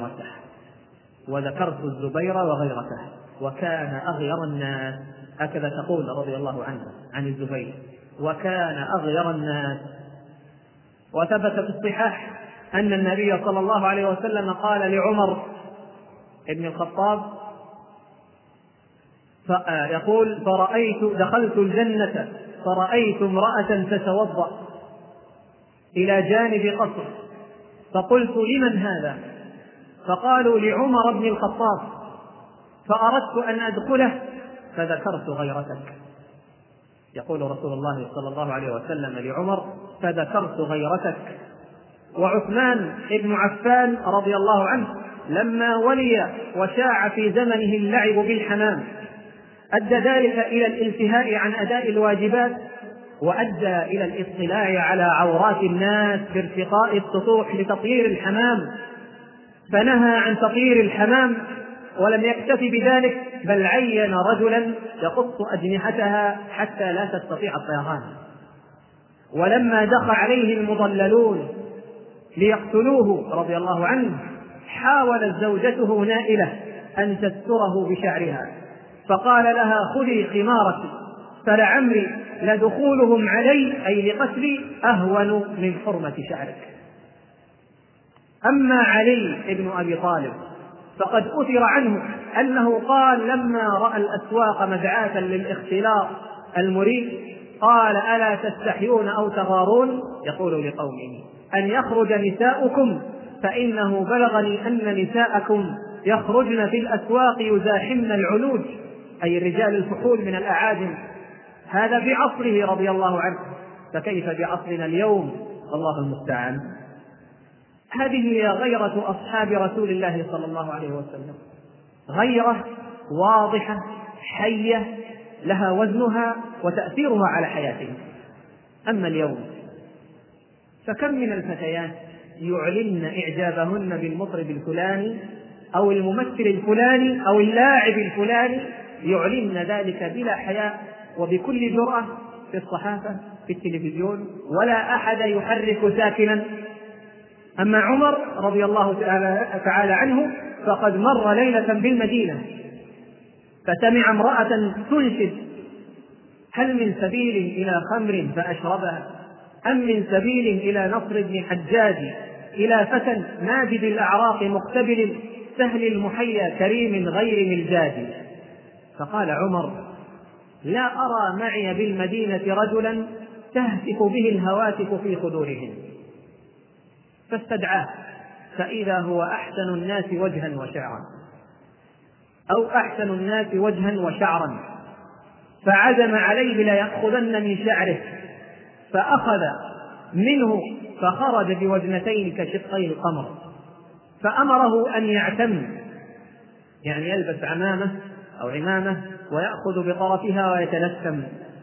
وغيرته وكان أغير الناس. هكذا تقول رضي الله عنه عن الزبير: وكان أغير الناس. وثبت في الصحاح أن النبي صلى الله عليه وسلم قال لعمر بن الخطاب يقول: دخلت الجنة فرأيت امرأة تتوضأ إلى جانب قصر، فقلت: لمن هذا؟ فقالوا: لعمر بن الخطاب، فأردت أن أدخله فذكرت غيرتك. يقول رسول الله صلى الله عليه وسلم لعمر: فذكرت غيرتك. وعثمان بن عفان رضي الله عنه لما ولي وشاع في زمنه اللعب بالحمام أدى ذلك إلى الانتهاء عن أداء الواجبات، وأدى إلى الاطلاع على عورات الناس بارتقاء السطوح لتطهير الحمام، فنهى عن تطهير الحمام. ولم يكتفي بذلك، بل عين رجلا يقص أجنحتها حتى لا تستطيع الطيران. ولما دخل عليه المضللون ليقتلوه رضي الله عنه، حاولت زوجته نائلة أن تستره بشعرها، فقال لها: خذي خمارك، فلعمري لدخولهم علي أي لقتلي أهون من حرمة شعرك. أما علي بن أبي طالب فقد أثر عنه أنه قال لما رأى الأسواق مدعاة للاختلاط المريب قال: ألا تستحيون أو تغارون؟ يقول لقومه: أن يخرج نساؤكم فإنه بلغني أن نساءكم يخرجن في الأسواق يزاحمن العلوج، أي الرجال الفحول من الأعاجم. هذا في عصره رضي الله عنه، فكيف بعصرنا اليوم؟ الله المستعان. هذه هي غيرة أصحاب رسول الله صلى الله عليه وسلم، غيرة واضحة حية لها وزنها وتأثيرها على حياتهم. أما اليوم فكم من الفتيات يعلن إعجابهن بالمطرب الفلاني أو الممثل الفلاني أو اللاعب الفلاني، يعلن ذلك بلا حياء وبكل جرأة في الصحافة في التلفزيون، ولا أحد يحرك ساكنا. أما عمر رضي الله تعالى عنه فقد مر ليلة بالمدينة فسمع امرأة تنشد: هل من سبيل إلى خمر فأشربها، أم من سبيل إلى نصر بن حجاج، إلى فتى ماجد الأعراق مقتبل سهل المحيا كريم غير ملجاج. فقال عمر: لا أرى معي بالمدينة رجلا تهتف به الهواتف في خدورهم. فاستدعاه فإذا هو أحسن الناس وجها وشعرا، أو أحسن الناس وجها وشعرا، فعزم عليه ليأخذن من شعره، فأخذ منه فخرج بوجنتين كشقي القمر، فأمره أن يعتم، يعني يلبس عمامة أو عمامة ويأخذ بطرفها ويتلثم.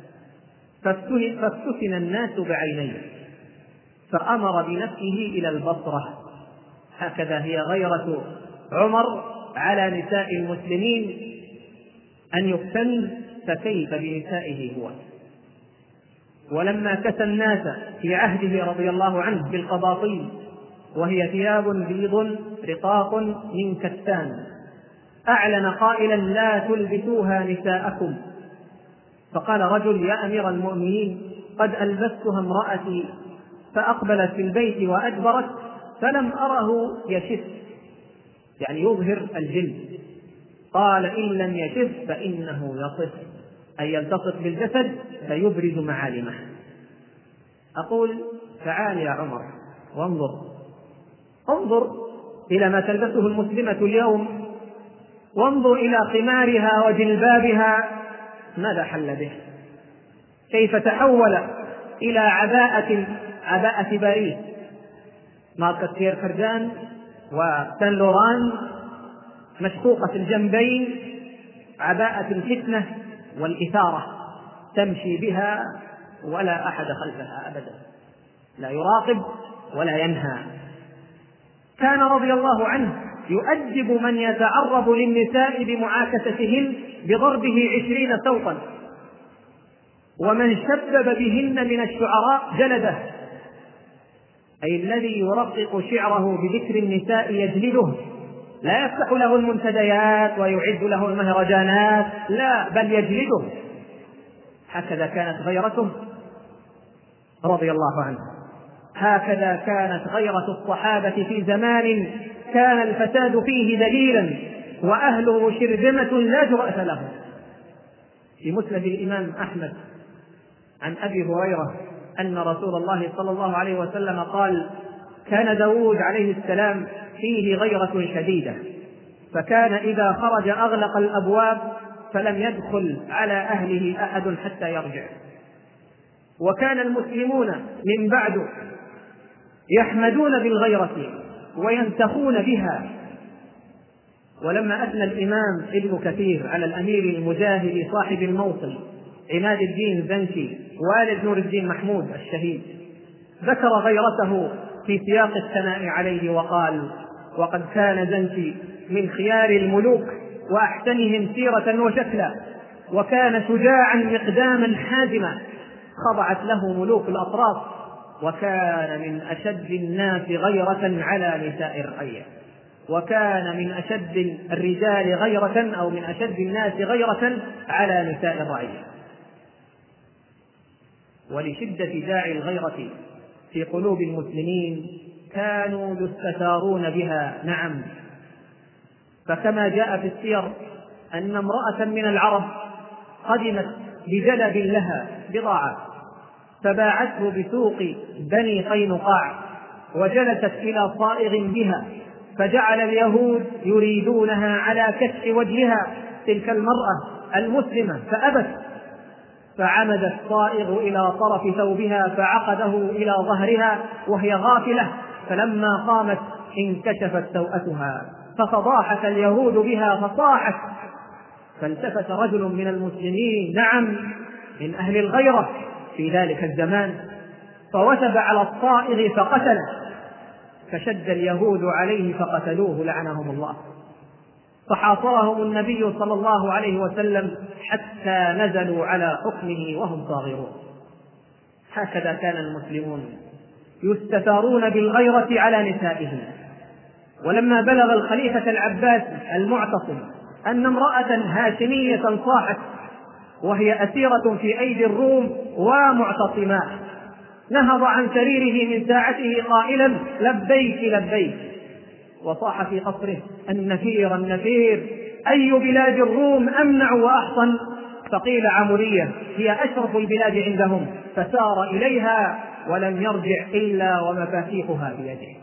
فافتتن الناس بعينيه فأمر بنفسه إلى البصرة. هكذا هي غيرة عمر على نساء المسلمين أن يفتن، فكيف بنسائه هو؟ ولما كسى الناس في عهده رضي الله عنه بالقباطين، وهي ثياب بيض رقاق من كتان، أعلن قائلا: لا تلبسوها نساءكم. فقال رجل: يا أمير المؤمنين، قد ألبستها امرأتي فأقبلت في البيت وأدبرت فلم أره يشف، يعني يظهر الجلد. قال: إن لم يشف فإنه يصف، أي يلتصق بالجسد فيبرز معالمه. أقول: تعال يا عمر انظر إلى ما تلبسه المسلمة اليوم، وانظر إلى خمارها وجلبابها ماذا حل به، كيف تحول إلى عباءة باريس ماركة بيير كردان وسان لوران مشقوقة الجنبين، عباءة الفتنة والإثارة، تمشي بها ولا أحد خلفها أبدا، لا يراقب ولا ينهى. كان رضي الله عنه يؤدب من يتعرض للنساء بمعاكستهن بضربه 20 سوطا، ومن شبب بهن من الشعراء جلده، أي الذي يرقق شعره بذكر النساء يجلده، لا يفتح له المنتديات ويعد له المهرجانات، لا، بل يجلده. هكذا كانت غيرته رضي الله عنه، هكذا كانت غيرة الصحابة في زمان كان الفساد فيه دليلا وأهله شرذمة لا جرأة له. في مسند الإمام أحمد عن أبي هريرة أن رسول الله صلى الله عليه وسلم قال: كان داود عليه السلام فيه غيرة شديدة، فكان إذا خرج أغلق الأبواب فلم يدخل على أهله أحد حتى يرجع. وكان المسلمون من بعد يحمدون بالغيرة وينتخون بها. ولما أثنى الإمام ابن كثير على الأمير المجاهد صاحب الموصل عماد الدين زنكي والد نور الدين محمود الشهيد، ذكر غيرته في سياق الثناء عليه وقال: وقد كان زنكي من خيار الملوك وأحسنهم سيرة وشكلا، وكان شجاعا مقداما حازما، خضعت له ملوك الأطراف، وكان من أشد الناس غيرة على نساء الرعية، وكان من أشد الرجال غيرة أو من أشد الناس غيرة على نساء الرعية. ولشدة داعي الغيرة في قلوب المسلمين كانوا يستثارون بها. نعم، فكما جاء في السير أن امرأة من العرب قدمت بجلب لها بضاعة فباعته بسوق بني قينقاع، وجلست إلى صائغ بها، فجعل اليهود يريدونها على كشف وجهها تلك المرأة المسلمة فأبت، فعمد الصائغ إلى طرف ثوبها فعقده إلى ظهرها وهي غافلة، فلما قامت انكشفت سوءتها ففضاحت اليهود بها فصاحت. فالتفت رجل من المسلمين، نعم من أهل الغيرة في ذلك الزمان، فوثب على الصائغ فقتله، فشد اليهود عليه فقتلوه لعنهم الله. فحاصرهم النبي صلى الله عليه وسلم حتى نزلوا على حكمه وهم صاغرون. هكذا كان المسلمون يستثارون بالغيرة على نسائهم. ولما بلغ الخليفة العباس المعتصم أن امرأة هاشمية صاحت وهي أسيرة في أيدي الروم ومعتصمة، نهض عن سريره من ساعته قائلا لبيك لبيك، وصاح في قصره النفير النفير، أي بلاد الروم أمنع وأحصن؟ فقيل عمرية، هي أشرف البلاد عندهم، فسار إليها ولم يرجع إلا ومفاتيحها بيده.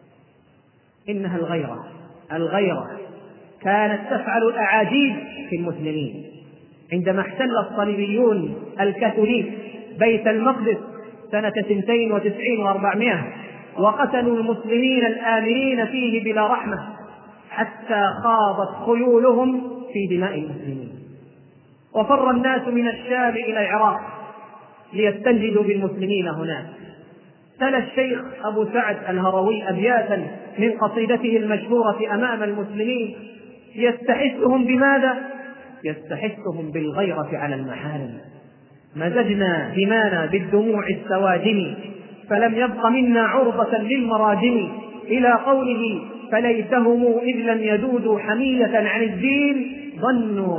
إنها الغيرة كانت تفعل الأعاجيب في المسلمين. عندما احتل الصليبيون الكاثوليك بيت المقدس سنة 92 و400 وقتلوا المسلمين الآمنين فيه بلا رحمة حتى خاضت خيولهم في دماء المسلمين، وفر الناس من الشام إلى العراق ليستنجدوا بالمسلمين هناك. تلا الشيخ أبو سعد الهروي أبياتا من قصيدته المشهورة أمام المسلمين يستحثهم بماذا؟ يستحثهم بالغيرة على المحارم. مزجنا دمانا بالدموع السواجم، فلم يبق منا عرضة للمراجم، إلى قوله فليتهم إذ لم يذودوا حمية عن الدين ظنوا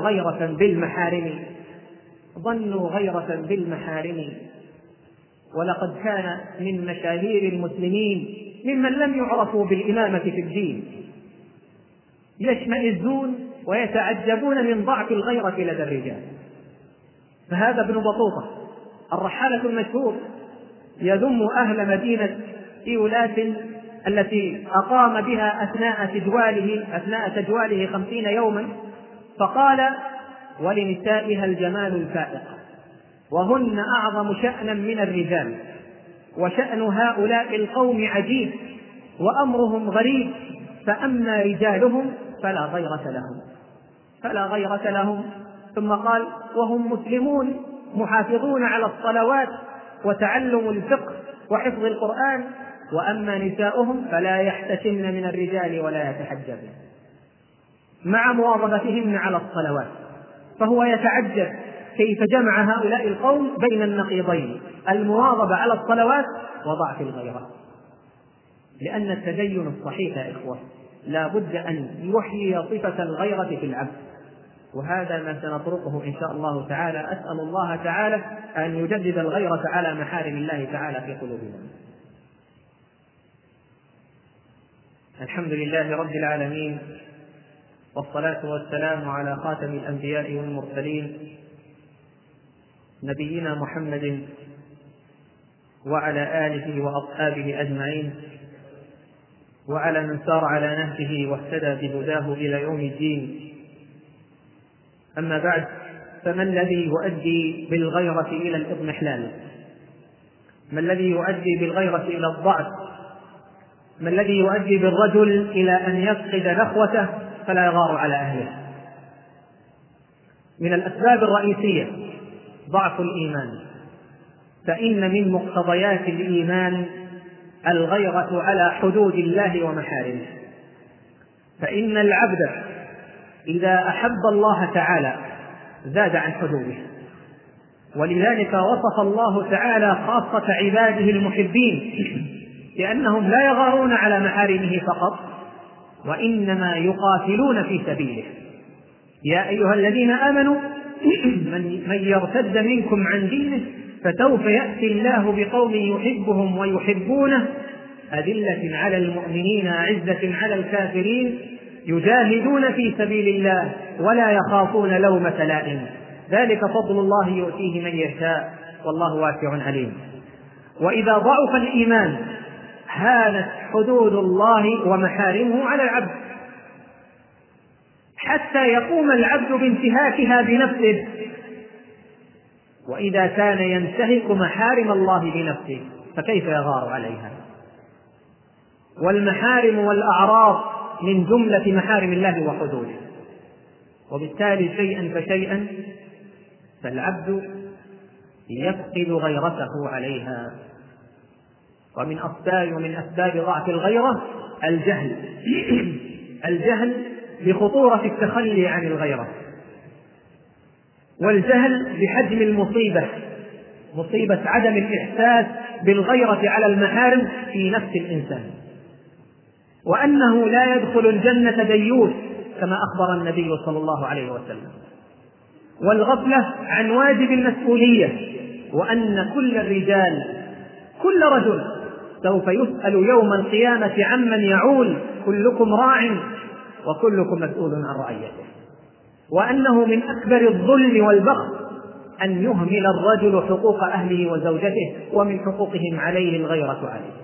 غيرة بالمحارم. ولقد كان من مشاهير المسلمين ممن لم يعرفوا بالإمامة في الدين يشمئزون ويتعجبون من ضعف الغيرة لدى الرجال. فهذا ابن بطوطة الرحالة المشهور يذم أهل مدينة إيولات التي أقام بها أثناء تجواله 50 يوما، فقال ولنسائها الجمال الفائق وهن أعظم شأنا من الرجال، وشأن هؤلاء القوم عجيب وأمرهم غريب، فأما رجالهم فلا غيرة لهم. ثم قال وهم مسلمون محافظون على الصلوات وتعلم الفقه وحفظ القرآن، وأما نساؤهم فلا يحتشمن من الرجال ولا يتحجبن، مع مواظبتهن على الصلوات. فهو يتعجب كيف جمع هؤلاء القوم بين النقيضين، المواظبة على الصلوات وضعف الغيرة. لأن التدين الصحيح يا إخوة لا بد أن يحيي صفة الغيرة في العبد، وهذا ما سنطرقه إن شاء الله تعالى. أسأل الله تعالى أن يجدد الغيرة على محارم الله تعالى في قلوبنا. الحمد لله رب العالمين، والصلاة والسلام على خاتم الأنبياء والمرسلين نبينا محمد وعلى آله وأصحابه أجمعين، وعلى من سار على نهجه واهتدى بهداه إلى يوم الدين. أما بعد، فما الذي يؤدي بالغيرة إلى الإضمحلال؟ ما الذي يؤدي بالغيرة إلى الضعف؟ ما الذي يؤدي بالرجل إلى أن يفقد نخوته فلا يغار على أهله؟ من الأسباب الرئيسية ضعف الإيمان، فإن من مقتضيات الإيمان الغيرة على حدود الله ومحارمه. فإن العبد إذا أحب الله تعالى زاد عن حدوده، ولذلك وصف الله تعالى خاصة عباده المحبين لأنهم لا يغارون على محارمه فقط، وإنما يقاتلون في سبيله. يا أيها الذين آمنوا من يرتد منكم عن دينه فسوف يأتي الله بقوم يحبهم ويحبونه أذلة على المؤمنين أعزة على الكافرين يجاهدون في سبيل الله ولا يخافون لومة لائم، ذلك فضل الله يؤتيه من يشاء والله واسع عليم. وإذا ضعف الإيمان هانت حدود الله ومحارمه على العبد حتى يقوم العبد بانتهاكها بنفسه، وإذا كان ينتهك محارم الله بنفسه فكيف يغار عليها؟ والمحارم والأعراض من جملة محارم الله وحدوده، وبالتالي شيئا فشيئا فالعبد يفقد غيرته عليها. ومن أسباب ضعف الغيرة الجهل الجهل بخطورة التخلي عن الغيرة، والجهل بحجم المصيبة، مصيبة عدم الإحساس بالغيرة على المحارم في نفس الإنسان، وأنه لا يدخل الجنة ديوث كما أخبر النبي صلى الله عليه وسلم، والغفلة عن واجب المسؤولية، وأن كل الرجال كل رجل سوف يسأل يوم القيامة عمن يعول، كلكم راع وكلكم مسؤول عن رعيته، وأنه من أكبر الظلم والبخس أن يهمل الرجل حقوق أهله وزوجته، ومن حقوقهم عليه الغيرة عليه،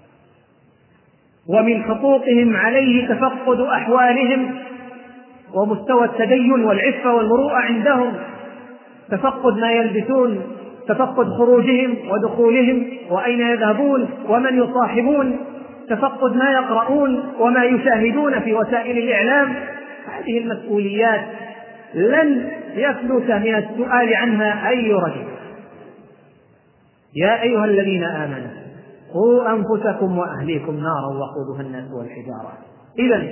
ومن حقوقهم عليه تفقد أحوالهم ومستوى التدين والعفة والمروءة عندهم، تفقد ما يلبسون، تفقد خروجهم ودخولهم وأين يذهبون ومن يصاحبون، تفقد ما يقرؤون وما يشاهدون في وسائل الإعلام. هذه المسؤوليات لن يفلت من السؤال عنها أي رجل. يا أيها الذين آمنوا قوا أنفسكم وأهليكم نارا وقودها الناس والحجارة. إذن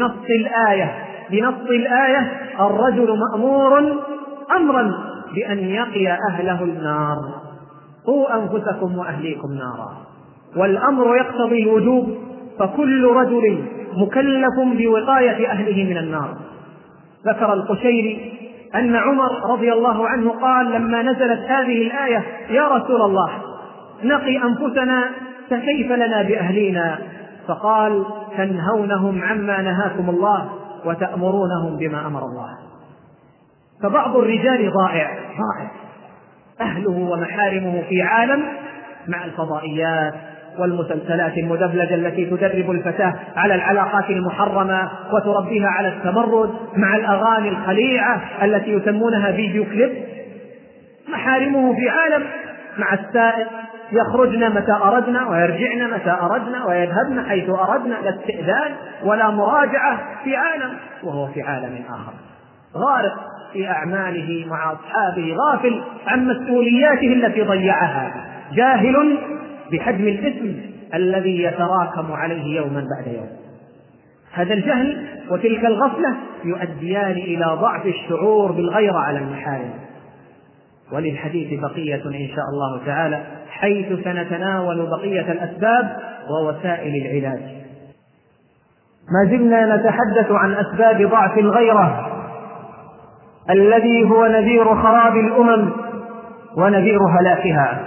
بنص الآية الرجل مأمور أمرا بأن يقي أهله النار، قوا أنفسكم وأهليكم نارا، والأمر يقتضي الوجوب، فكل رجل مكلف بوقاية أهله من النار. ذكر القشيري أن عمر رضي الله عنه قال لما نزلت هذه الآية: يا رسول الله نقي أنفسنا فكيف لنا بأهلنا؟ فقال: تنهونهم عما نهاكم الله وتأمرونهم بما أمر الله. فبعض الرجال ضائع أهله ومحارمه في عالم مع الفضائيات والمسلسلات المدبلجة التي تدرب الفتاة على العلاقات المحرمة وتربيها على التمرد، مع الأغاني الخليعة التي يسمونها فيديو كليب. محارمه في عالم مع السائق، يخرجن متى أردنا ويرجعن متى أردنا ويذهبن حيث أردنا، لا استئذان ولا مراجعة، في عالم وهو في عالم آخر، غارق في أعماله مع أصحابه، غافل عن مسؤولياته التي ضيعها، جاهل بحجم الإثم الذي يتراكم عليه يوما بعد يوم. هذا الجهل وتلك الغفلة يؤديان إلى ضعف الشعور بالغيرة على المحارم. وللحديث بقية إن شاء الله تعالى، حيث سنتناول بقية الأسباب ووسائل العلاج. ما زلنا نتحدث عن أسباب ضعف الغيرة الذي هو نذير خراب الأمم ونذير هلاكها.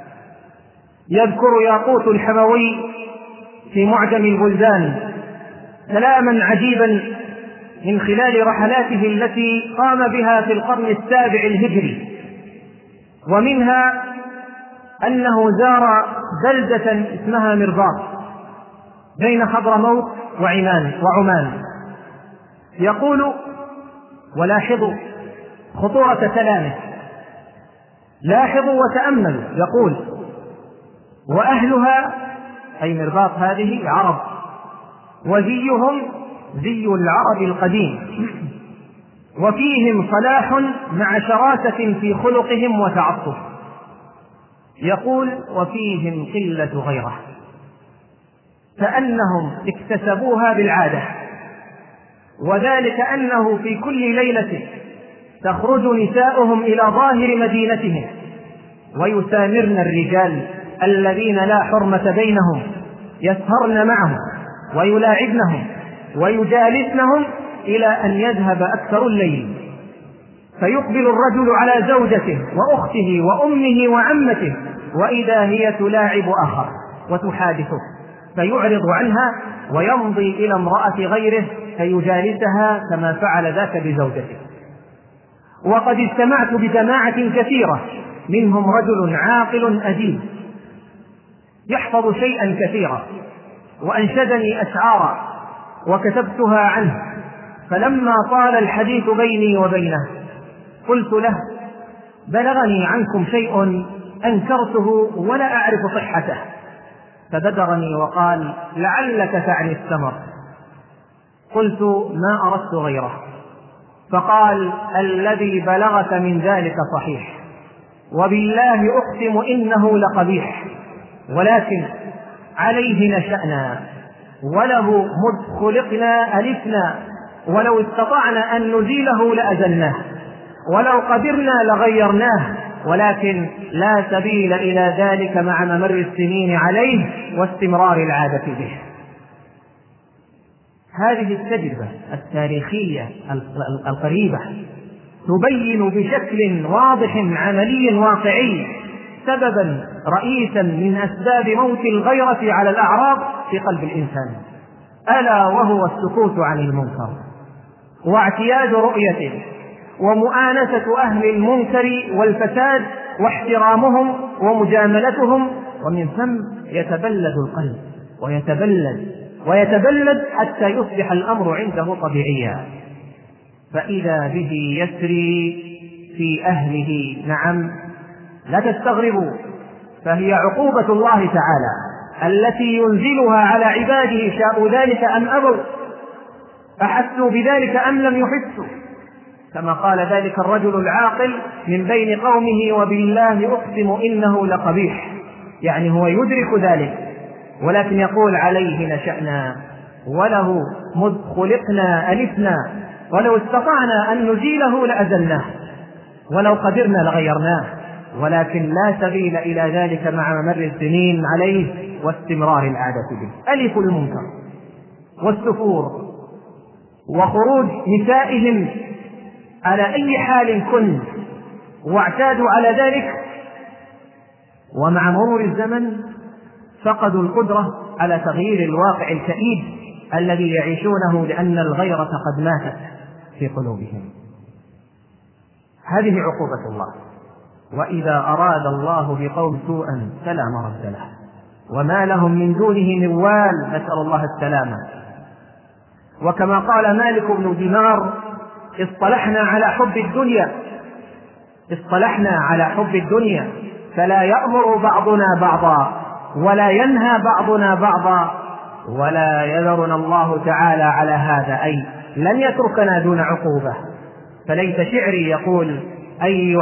يذكر ياقوت الحموي في معجم البلدان كلاما عجيبا من خلال رحلاته التي قام بها في القرن السابع الهجري، ومنها أنه زار بلدة اسمها مرباط بين حضرموت وعمان. يقول: ولاحظوا خطورة كلامه، لاحظوا وتأملوا، يقول: وأهلها أي مرباط هذه عرب، وزيهم زي العرب القديم، وفيهم صلاح مع شراسة في خلقهم وتعطف. يقول: وفيهم قلة غيرة، كأنهم اكتسبوها بالعادة، وذلك أنه في كل ليلة تخرج نساؤهم إلى ظاهر مدينتهم ويسامرن الرجال الذين لا حرمة بينهم، يسهرن معهم ويلاعبنهم ويجالسنهم إلى أن يذهب أكثر الليل، فيقبل الرجل على زوجته وأخته وأمه وعمته، وإذا هي تلاعب آخر وتحادثه، فيعرض عنها ويمضي إلى امرأة غيره فيجالسها كما فعل ذاك بزوجته. وقد استمعت بجماعة كثيرة منهم رجل عاقل أديب يحفظ شيئا كثيرا، وأنشدني أشعارا وكتبتها عنه، فلما طال الحديث بيني وبينه قلت له: بلغني عنكم شيء أنكرته ولا أعرف صحته. فبدرني وقال: لعلك تعني الثمر. قلت: ما أردت غيره. فقال: الذي بلغك من ذلك صحيح، وبالله أقسم إنه لقبيح، ولكن عليه نشأنا، وله مذ خلقنا ألفنا، ولو استطعنا أن نزيله لأزلناه، ولو قدرنا لغيرناه، ولكن لا سبيل إلى ذلك مع ممر السنين عليه واستمرار العادة به. هذه التجربة التاريخية القريبة تبين بشكل واضح عملي واقعي سببا رئيسا من أسباب موت الغيرة على الأعراض في قلب الإنسان، ألا وهو السكوت عن المنكر واعتياد رؤيته ومؤانسة أهل المنكر والفساد واحترامهم ومجاملتهم، ومن ثم يتبلد القلب ويتبلد حتى يصبح الأمر عنده طبيعيا، فإذا به يسري في أهله. نعم، لا تستغربوا، فهي عقوبة الله تعالى التي ينزلها على عباده، شاءوا ذلك أم أبوا، أحسوا بذلك أم لم يحسوا، كما قال ذلك الرجل العاقل من بين قومه: وبالله أقسم إنه لقبيح، يعني هو يدرك ذلك، ولكن يقول: عليه نشأنا، وله مذ خلقنا ألفنا، ولو استطعنا أن نزيله لأزلناه، ولو قدرنا لغيرناه، ولكن لا سبيل إلى ذلك مع ممر السنين عليه واستمرار العادة به. ألف المنكر والسفور وخروج نسائهم على أي حال كن، واعتادوا على ذلك، ومع مرور الزمن فقدوا القدرة على تغيير الواقع الكئيب الذي يعيشونه، لأن الغيرة قد ماتت في قلوبهم. هذه عقوبة الله، وإذا أراد الله بقوم سوءا فلا مرد له، وما لهم من دونه من وال، نسأل الله السلامة. وكما قال مالك بن دينار: اصطلحنا على حب الدنيا فلا يأمر بعضنا بعضا ولا ينهى بعضنا بعضا ولا يذرنا الله تعالى على هذا، أي لن يتركنا دون عقوبة. فليس شعري يقول: أي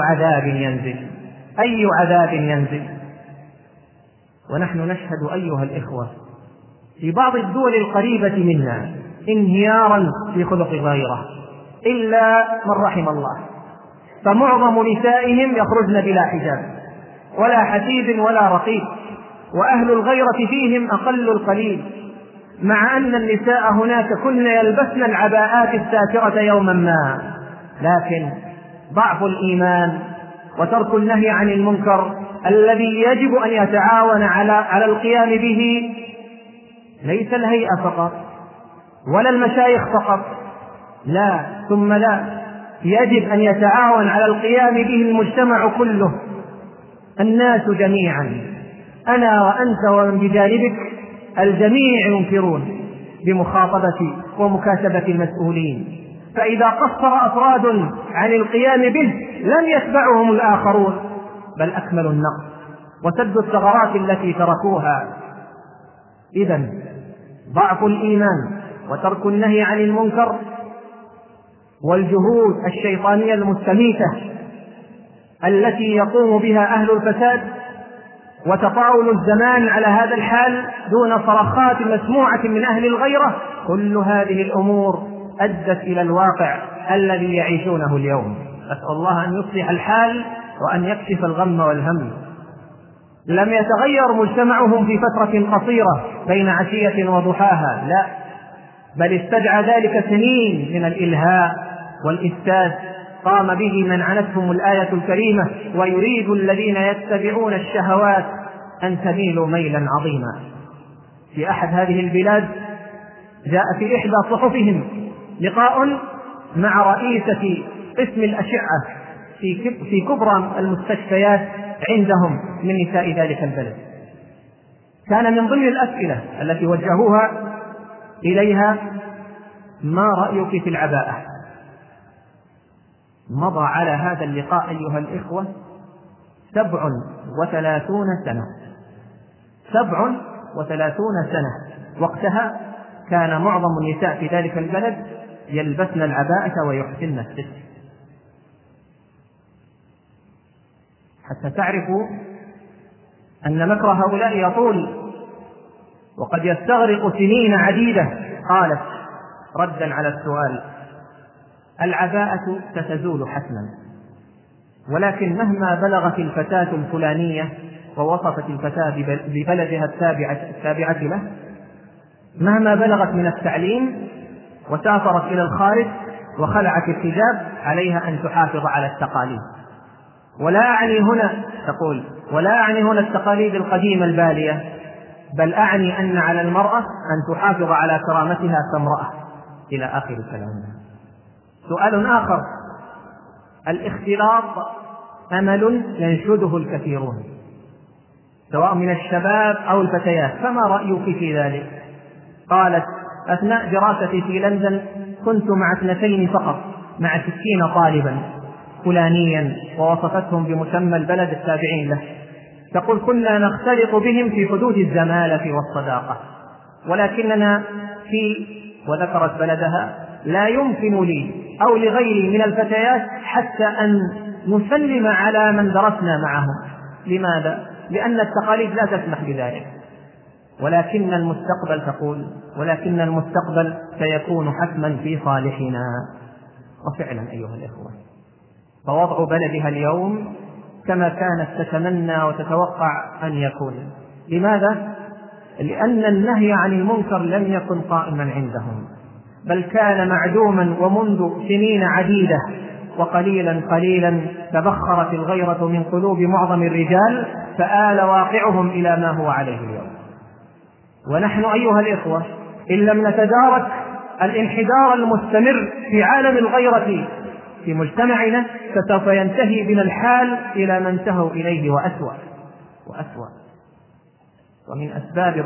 عذاب ينزل. ونحن نشهد أيها الإخوة في بعض الدول القريبة منا انهيارا في خلق الغيرة إلا من رحم الله، فمعظم نسائهم يخرجن بلا حجاب ولا حسيب ولا رقيب، وأهل الغيرة فيهم أقل القليل، مع أن النساء هناك كن يلبسن العباءات الساترة يوما ما، لكن ضعف الإيمان وترك النهي عن المنكر الذي يجب أن يتعاون على القيام به ليس الهيئة فقط ولا المشايخ فقط، لا ثم لا، يجب أن يتعاون على القيام به المجتمع كله، الناس جميعا، أنا وأنت ومن بجانبك، الجميع ينكرون بمخاطبة ومكاتبة المسؤولين، فإذا قصر أفراد عن القيام به لم يتبعهم الآخرون، بل أكملوا النقص وسدوا الثغرات التي تركوها. إذن ضعف الإيمان وترك النهي عن المنكر والجهود الشيطانية المستميتة التي يقوم بها أهل الفساد وتطاول الزمان على هذا الحال دون صرخات مسموعة من أهل الغيرة، كل هذه الأمور أدت إلى الواقع الذي يعيشونه اليوم. أسأل الله أن يصلح الحال وأن يكشف الغم والهم. لم يتغير مجتمعهم في فترة قصيرة بين عشية وضحاها، لا، بل استدعى ذلك سنين من الإلهاء والإفساد قام به من عنتهم الآية الكريمة: ويريد الذين يتبعون الشهوات أن تميلوا ميلا عظيما. في أحد هذه البلاد جاء في إحدى صحفهم لقاء مع رئيسة قسم الأشعة في كبرى المستشفيات عندهم من نساء ذلك البلد. كان من ضمن الأسئلة التي وجهوها إليها: ما رأيك في العباءة؟ مضى على هذا اللقاء أيها الإخوة 37 سنة. 37 سنة. وقتها كان معظم النساء في ذلك البلد يلبسن العباءة ويحسن الستر، حتى تعرفوا أن مكر هؤلاء يطول وقد يستغرق سنين عديدة. قالت ردا على السؤال: العباءة ستزول حتما، ولكن مهما بلغت الفتاة الفلانية، ووصفت الفتاة ببلدها التابعة له، مهما بلغت من التعليم وسافرت إلى الخارج وخلعت الحجاب، عليها أن تحافظ على التقاليد. ولا أعني هنا التقاليد القديمة البالية، بل أعني أن على المرأة أن تحافظ على كرامتها كامرأة، إلى آخر كلامنا. سؤال آخر: الاختلاط أمل ينشده الكثيرون سواء من الشباب أو الفتيات، فما رأيك في ذلك؟ قالت: أثناء دراستي في لندن كنت مع 2 فقط، مع 60 طالبا فلانيا، ووصفتهم بمسمى البلد التابعين له. تقول: كنا نختلط بهم في حدود الزمالة والصداقة، ولكننا وذكرت بلدها: لا يمكن لي أو لغيري من الفتيات حتى أن نسلم على من درسنا معهم. لماذا؟ لأن التقاليد لا تسمح بذلك. ولكن المستقبل سيكون حتما في صالحنا. وفعلا أيها الإخوة، فوضع بلدها اليوم كما كانت تتمنى وتتوقع أن يكون. لماذا؟ لأن النهي عن المنكر لم يكن قائما عندهم، بل كان معدوما، ومنذ سنين عديدة وقليلا تبخرت الغيرة من قلوب معظم الرجال، فآل واقعهم إلى ما هو عليه اليوم. ونحن أيها الإخوة إن لم نتدارك الانحدار المستمر في عالم الغيرة في مجتمعنا، فسوف ينتهي بنا الحال إلى ما انتهوا إليه وأسوأ. ومن أسباب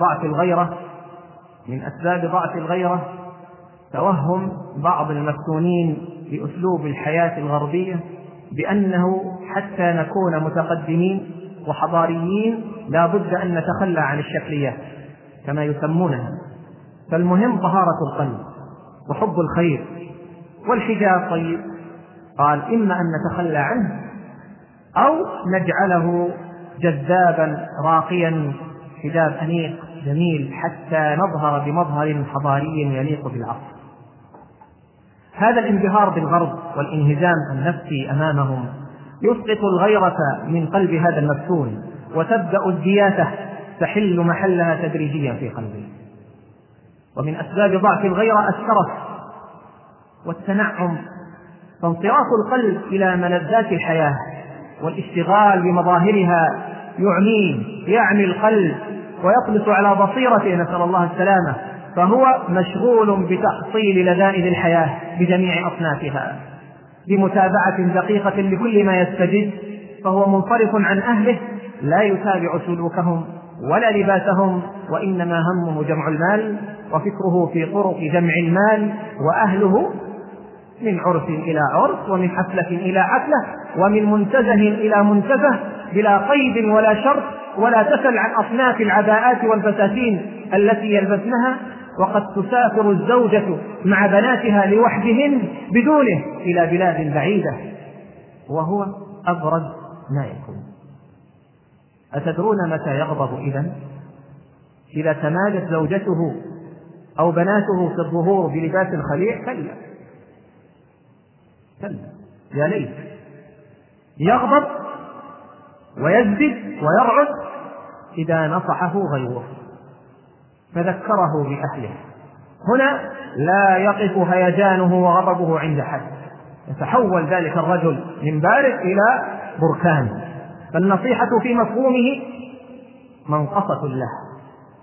ضعف الغيرة توهم بعض المفتونين بأسلوب الحياة الغربية بأنه حتى نكون متقدمين وحضاريين لا بد أن نتخلى عن الشكليات كما يسمونها. فالمهم طهارة القلب وحب الخير. والحجاب طيب، قال: إما أن نتخلى عنه أو نجعله جذابا راقيا، حجاب أنيق جميل، حتى نظهر بمظهر حضاري يليق بالعصر. هذا الانبهار بالغرب والانهزام النفسي أمامهم يسقط الغيرة من قلب هذا المفتون، وتبدأ الدياثة تحل محلها تدريجيا في قلبه. ومن أسباب ضعف الغيرة الترف والتنعم، فانصراف القلب إلى ملذات الحياة والاشتغال بمظاهرها يعمي القلب ويطلس على بصيرته، نسأل الله السلامة، فهو مشغول بتحصيل لذائذ الحياة بجميع أصنافها، بمتابعة دقيقة لكل ما يستجد، فهو منصرف عن أهله، لا يتابع سلوكهم ولا لباسهم، وإنما همه جمع المال، وفكره في طرق جمع المال، وأهله من عرس إلى عرس، ومن حفلة إلى حفلة، ومن منتزه إلى منتزه، بلا قيد ولا شرط، ولا تسل عن أصناف العباءات والفساتين التي يلبسنها. وقد تسافر الزوجة مع بناتها لوحدهن بدونه إلى بلاد بعيدة، وهو أبرز ما يكون. أتدرون متى يغضب إذا تمادت زوجته أو بناته في الظهور بلباس خليع؟ كلا يا ليت. يغضب ويزبد ويرعد إذا نصحه غيره فذكره بأهله. هنا لا يقف هيجانه وغضبه عند حد، يتحول ذلك الرجل من بارد إلى بركان. فالنصيحة في مفهومه منقصة له،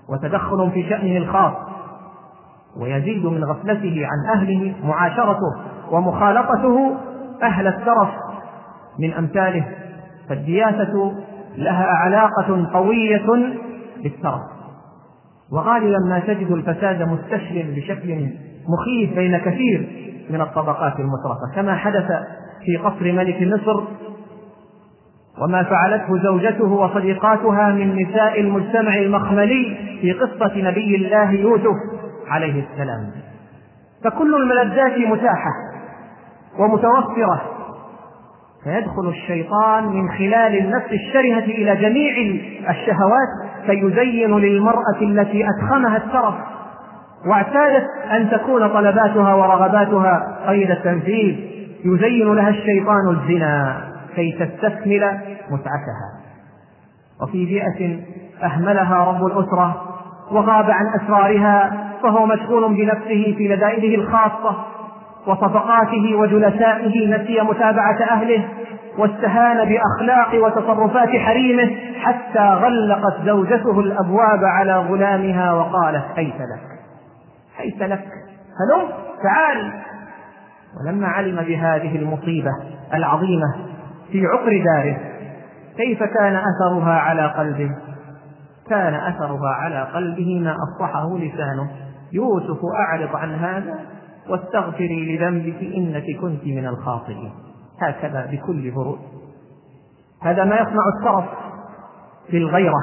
وتدخل في شأنه الخاص، ويزيد من غفلته عن أهله معاشرته ومخالطته أهل الترف من أمثاله. فالدياسة لها علاقة قوية بالترف، وغالبا ما تجد الفساد مستشرٍ بشكل مخيف بين كثير من الطبقات المترفة، كما حدث في قصر ملك مصر وما فعلته زوجته وصديقاتها من نساء المجتمع المخملي في قصة نبي الله يوسف عليه السلام. فكل الملذات متاحة ومتوفرة، فيدخل الشيطان من خلال النفس الشرهة إلى جميع الشهوات فيزين للمرأة التي أدخمها الترف واعتادت أن تكون طلباتها ورغباتها قيد التنفيذ، يزين لها الشيطان الزنا كي تستكمل متعتها. وفي بيئة أهملها رب الأسرة وغاب عن أسرارها، فهو مشغول بنفسه في لذائذه الخاصة وصفقاته وجلسائه، نسي متابعة أهله واستهان بأخلاق وتصرفات حريمه، حتى غلقت زوجته الأبواب على غلامها وقالت حيث لك حيث لك، هلم تعال. ولما علم بهذه المصيبة العظيمة في عقر داره كيف كان أثرها على قلبه؟ كان أثرها على قلبه ما أصلحه لسانه: يوسف أعرض عن هذا واستغفري لذنبك إنك كنت من الخاطئين. هكذا بكل برود. هذا ما يصنع الترف في الغيرة،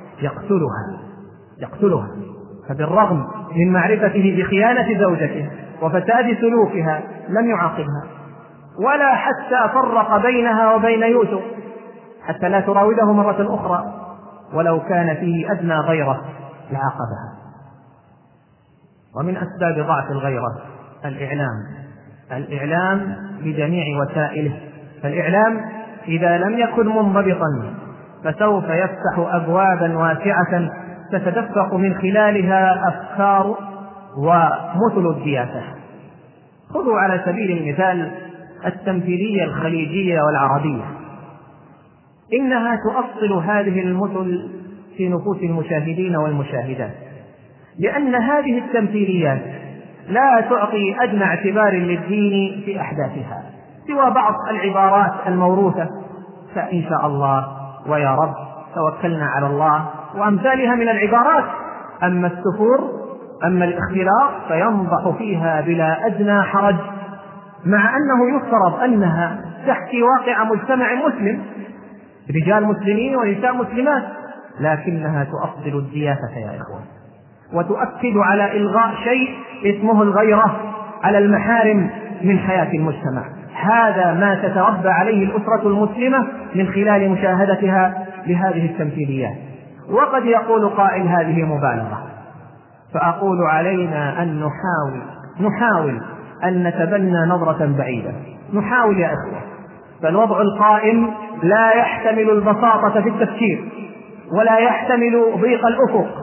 يقتلها. فبالرغم من معرفته بخيانة زوجته وفساد سلوكها لم يعاقبها، ولا حتى فرق بينها وبين يوسف حتى لا تراوده مرة أخرى، ولو كان فيه أدنى غيرة لعاقبها. ومن أسباب ضعف الغيرة الإعلام بجميع وسائله. فالإعلام إذا لم يكن منضبطا فسوف يفتح أبوابا واسعة تتدفق من خلالها أفكار ومثل الدياسة. خذوا على سبيل المثال التمثيلية الخليجية والعربية، إنها تؤصل هذه المثل في نفوس المشاهدين والمشاهدات، لأن هذه التمثيليات لا تعطي أدنى اعتبار للدين في أحداثها سوى بعض العبارات الموروثة: فإن شاء الله، ويا رب، توكلنا على الله، وأمثالها من العبارات. أما السفور، أما الاختلاط، فينضح فيها بلا أدنى حرج، مع أنه يفترض أنها تحكي واقع مجتمع مسلم، رجال مسلمين ونساء مسلمات، لكنها تؤصل الدياسة يا إخوان، وتؤكد على إلغاء شيء اسمه الغيرة على المحارم من حياة المجتمع. هذا ما تتربى عليه الأسرة المسلمة من خلال مشاهدتها لهذه التمثيليات. وقد يقول قائل: هذه مبالغة. فأقول: علينا أن نحاول أن نتبنى نظرة بعيدة، نحاول يا إخوة. فالوضع القائم لا يحتمل البساطة في التفكير ولا يحتمل ضيق الأفق.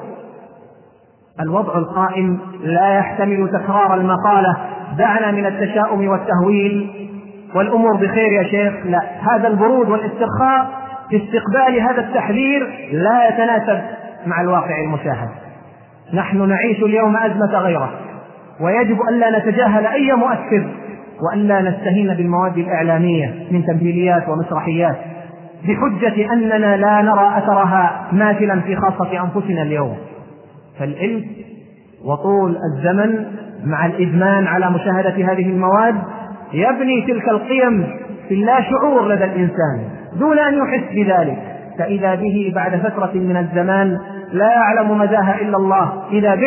الوضع القائم لا يحتمل تكرار المقالة: دعنا من التشاؤم والتهويل والأمور بخير يا شيخ. لا، هذا البرود والاسترخاء في استقبال هذا التحذير لا يتناسب مع الواقع المشاهد. نحن نعيش اليوم أزمة غيرة، ويجب ألا نتجاهل أي مؤثر، وألا نستهين بالمواد الإعلامية من تمثيليات ومسرحيات بحجة أننا لا نرى أثرها ماثلا في خاصة أنفسنا اليوم. فالإلف وطول الزمن مع الإدمان على مشاهدة هذه المواد يبني تلك القيم في اللاشعور لدى الإنسان دون أن يحس بذلك، فإذا به بعد فترة من الزمان لا يعلم مداها إلا الله،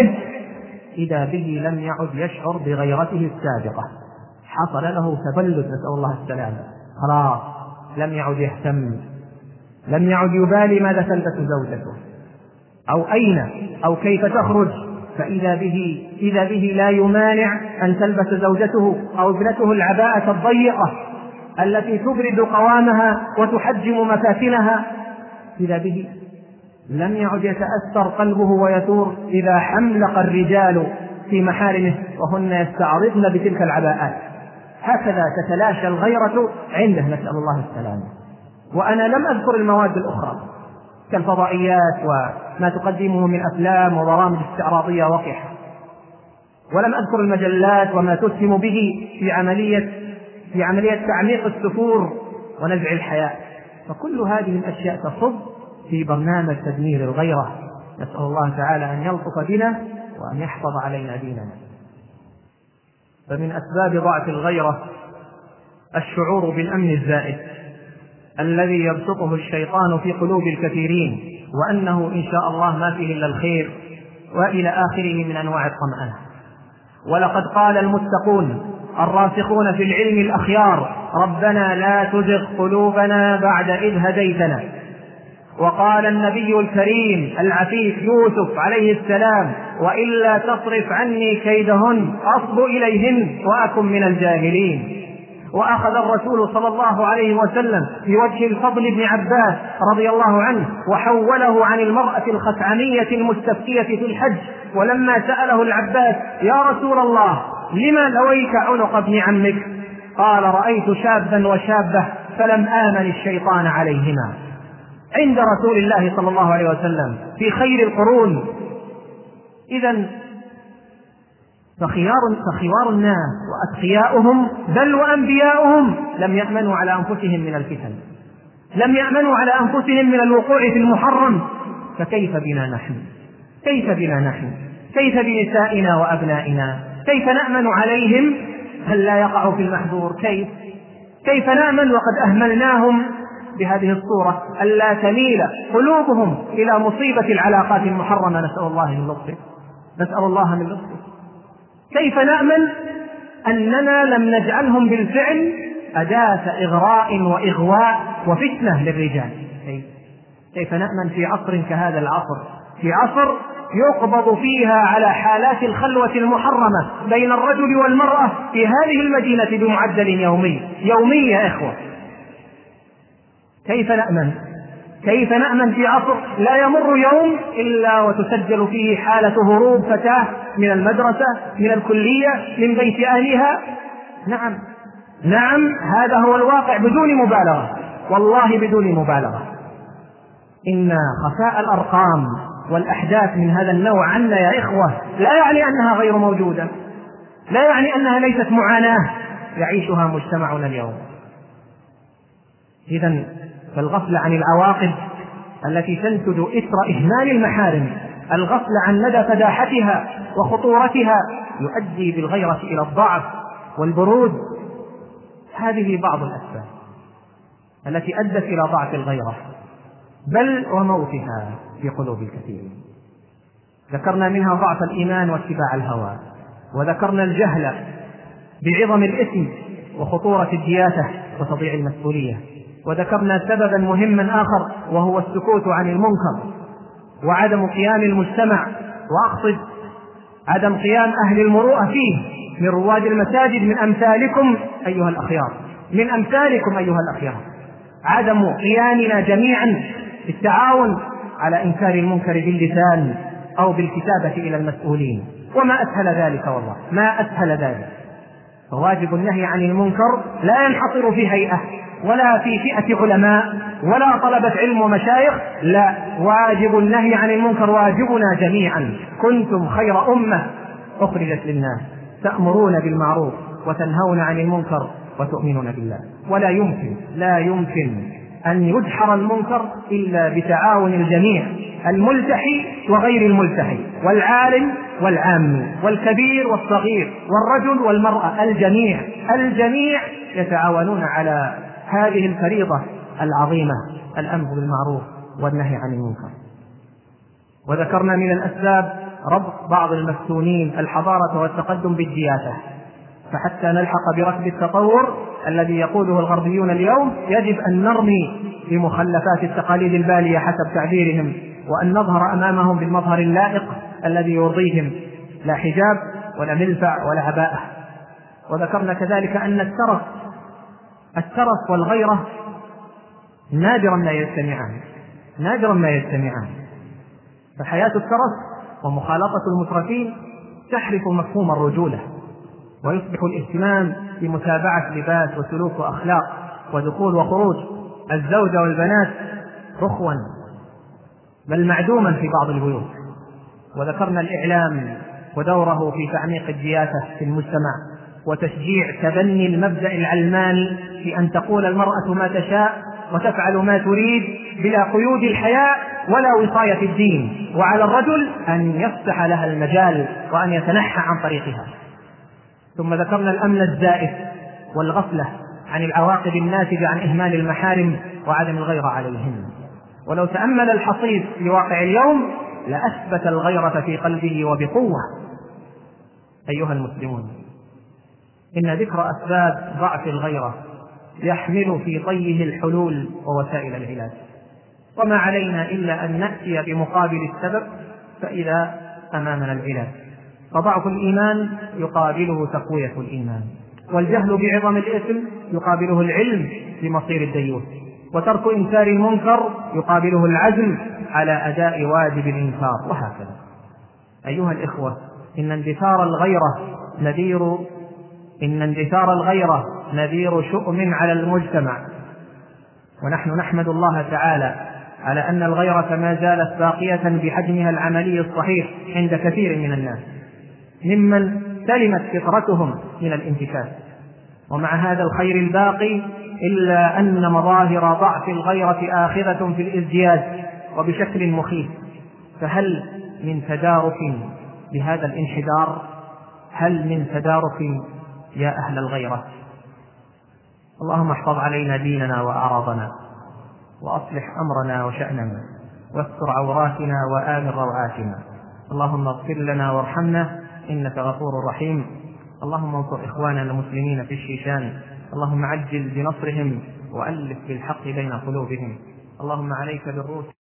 إذا به لم يعد يشعر بغيرته السابقة، حصل له تبلد، نسأل الله السلامة، خلاص لم يعد يهتم، لم يعد يبالي ماذا تلبس زوجته أو أين أو كيف تخرج، فإذا به لا يمانع أن تلبس زوجته أو ابنته العباءة الضيقة التي تبرد قوامها وتحجم مفاتنها. إذا به لم يعد يتأثر قلبه ويثور إذا حملق الرجال في محارمه وهن يستعرضن بتلك العباءات. هكذا تتلاشى الغيرة عنده، نسأل الله السلامة. وأنا لم أذكر المواد الأخرى، كالفضائيات وما تقدمه من أفلام وبرامج استعراضية وقحة، ولم أذكر المجلات وما تسهم به في عملية تعميق السفور ونزع الحياء. فكل هذه الأشياء تصب في برنامج تدمير الغيرة. نسأل الله تعالى أن يلطف بنا وأن يحفظ علينا ديننا. فمن أسباب ضعف الغيرة الشعور بالأمن الزائد الذي يبسطه الشيطان في قلوب الكثيرين، وأنه إن شاء الله ما فيه إلا الخير، وإلى آخره من أنواع الطمأنة. ولقد قال المتقون الراسخون في العلم الأخيار: ربنا لا تزغ قلوبنا بعد إذ هديتنا. وقال النبي الكريم العفيف يوسف عليه السلام: وإلا تصرف عني كيدهن أصب إليهن وأكن من الجاهلين. وأخذ الرسول صلى الله عليه وسلم بوجه الفضل بن عباس رضي الله عنه وحوله عن المرأة الخثعمية المستفتية في الحج، ولما سأله العباس: يا رسول الله لما لويت عنق ابن عمك؟ قال: رأيت شابا وشابة فلم آمن الشيطان عليهما. عند رسول الله صلى الله عليه وسلم في خير القرون. إذن فخيار الناس وأتقياؤهم بل وأنبياؤهم لم يأمنوا على أنفسهم من الفتن، لم يأمنوا على أنفسهم من الوقوع في المحرم. فكيف بنا نحن؟ كيف بنا نحن؟ كيف بنسائنا وأبنائنا؟ كيف نأمن عليهم هل لا يقعوا في المحظور؟ كيف نأمن وقد أهملناهم بهذه الصورة ألا تميل قلوبهم إلى مصيبة العلاقات المحرمة؟ نسأل الله من لطفه. كيف نأمن أننا لم نجعلهم بالفعل أداة إغراء وإغواء وفتنة للرجال؟ كيف نأمن في عصر كهذا العصر، في عصر يقبض فيها على حالات الخلوة المحرمة بين الرجل والمرأة في هذه المدينة بمعدل يومي يا إخوة؟ كيف نأمن في عصر لا يمر يوم إلا وتسجل فيه حالة هروب فتاة من المدرسة، من الكلية، من بيت أهلها؟ نعم هذا هو الواقع بدون مبالغة، والله بدون مبالغة. إن خفاء الأرقام والأحداث من هذا النوع عنا يا إخوة لا يعني أنها غير موجودة، لا يعني أنها ليست معاناة يعيشها مجتمعنا اليوم. إذن فالغفل عن العواقب التي تنتج إثر إهمال المحارم، الغفل عن مدى فداحتها وخطورتها، يؤدي بالغيرة إلى الضعف والبرود. هذه بعض الأسباب التي أدت إلى ضعف الغيرة بل وموتها في قلوب الكثير. ذكرنا منها ضعف الإيمان واتباع الهوى، وذكرنا الجهل بعظم الإثم وخطورة الدياسة وتضييع المسؤولية، وذكرنا سببا مهما آخر وهو السكوت عن المنكر وعدم قيام المجتمع، وأقصد عدم قيام أهل المروءة فيه من رواد المساجد من أمثالكم أيها الأخيار، عدم قيامنا جميعا بالتعاون على إنكار المنكر باللسان أو بالكتابة إلى المسؤولين. وما أسهل ذلك، والله ما أسهل ذلك. فواجب النهي عن المنكر لا ينحصر في هيئة ولا في فئة علماء ولا طلبة علم ومشايخ، لا، واجب النهي عن المنكر واجبنا جميعا. كنتم خير أمة أخرجت للناس تأمرون بالمعروف وتنهون عن المنكر وتؤمنون بالله. لا يمكن أن يدحر المنكر إلا بتعاون الجميع، الملتحي وغير الملتحي، والعالم والعامي، والكبير والصغير، والرجل والمرأة، الجميع يتعاونون على هذه الفريضة العظيمة، الأمر بالمعروف والنهي عن المنكر. وذكرنا من الأسباب ربط بعض المفتونين الحضارة والتقدم بالدياسة، فحتى نلحق بركب التطور الذي يقوده الغربيون اليوم يجب أن نرمي بمخلفات التقاليد البالية حسب تعبيرهم، وأن نظهر أمامهم بالمظهر اللائق الذي يرضيهم، لا حجاب ولا ملفع ولا عباءة. وذكرنا كذلك أن الترف والغيرة نادرا ما يجتمعان، فحياة الترف ومخالطة المترفين تحرف مفهوم الرجولة، ويصبح الاهتمام بمتابعة لباس وسلوك وأخلاق ودخول وخروج الزوجة والبنات رخوا بل معدوما في بعض البيوت. وذكرنا الإعلام ودوره في تعميق الدياسة في المجتمع وتشجيع تبني المبدأ العلماني في أن تقول المرأة ما تشاء وتفعل ما تريد بلا قيود الحياء ولا وصاية الدين، وعلى الرجل أن يفتح لها المجال وأن يتنحى عن طريقها. ثم ذكرنا الأمن الزائف والغفلة عن العواقب الناتجة عن إهمال المحارم وعدم الغيرة عليهن. ولو تأمل الحصيد لواقع اليوم لأثبت الغيرة في قلبه وبقوة. أيها المسلمون، إن ذكر أسباب ضعف الغيرة يحمل في طيه الحلول ووسائل العلاج، وما علينا إلا أن نأتي بمقابل السبب فإذا أمامنا العلاج. فضعف الإيمان يقابله تقوية الإيمان، والجهل بعظم الإثم يقابله العلم بمصير الديوث، وترك إنكار المنكر يقابله العزم على أداء واجب الإنكار، وهكذا. أيها الإخوة، إن اندثار الغيرة نذير شؤم على المجتمع، ونحن نحمد الله تعالى على أن الغيرة ما زالت باقية بحجمها العملي الصحيح عند كثير من الناس ممن سلمت فطرتهم من الانتكاس. ومع هذا الخير الباقي إلا أن مظاهر ضعف الغيرة آخذة في الازدياد وبشكل مخيف. فهل من تدارك بهذا الانحدار؟ هل من تدارك يا أهل الغيرة؟ اللهم احفظ علينا ديننا وأعراضنا، وأصلح أمرنا وشأننا، واستر عوراتنا وآمن روعاتنا. اللهم اغفر لنا وارحمنا إنك غفور رحيم. اللهم انصر إخواننا المسلمين في الشيشان، اللهم عجل بنصرهم وألف بالحق بين قلوبهم. اللهم عليك بالروس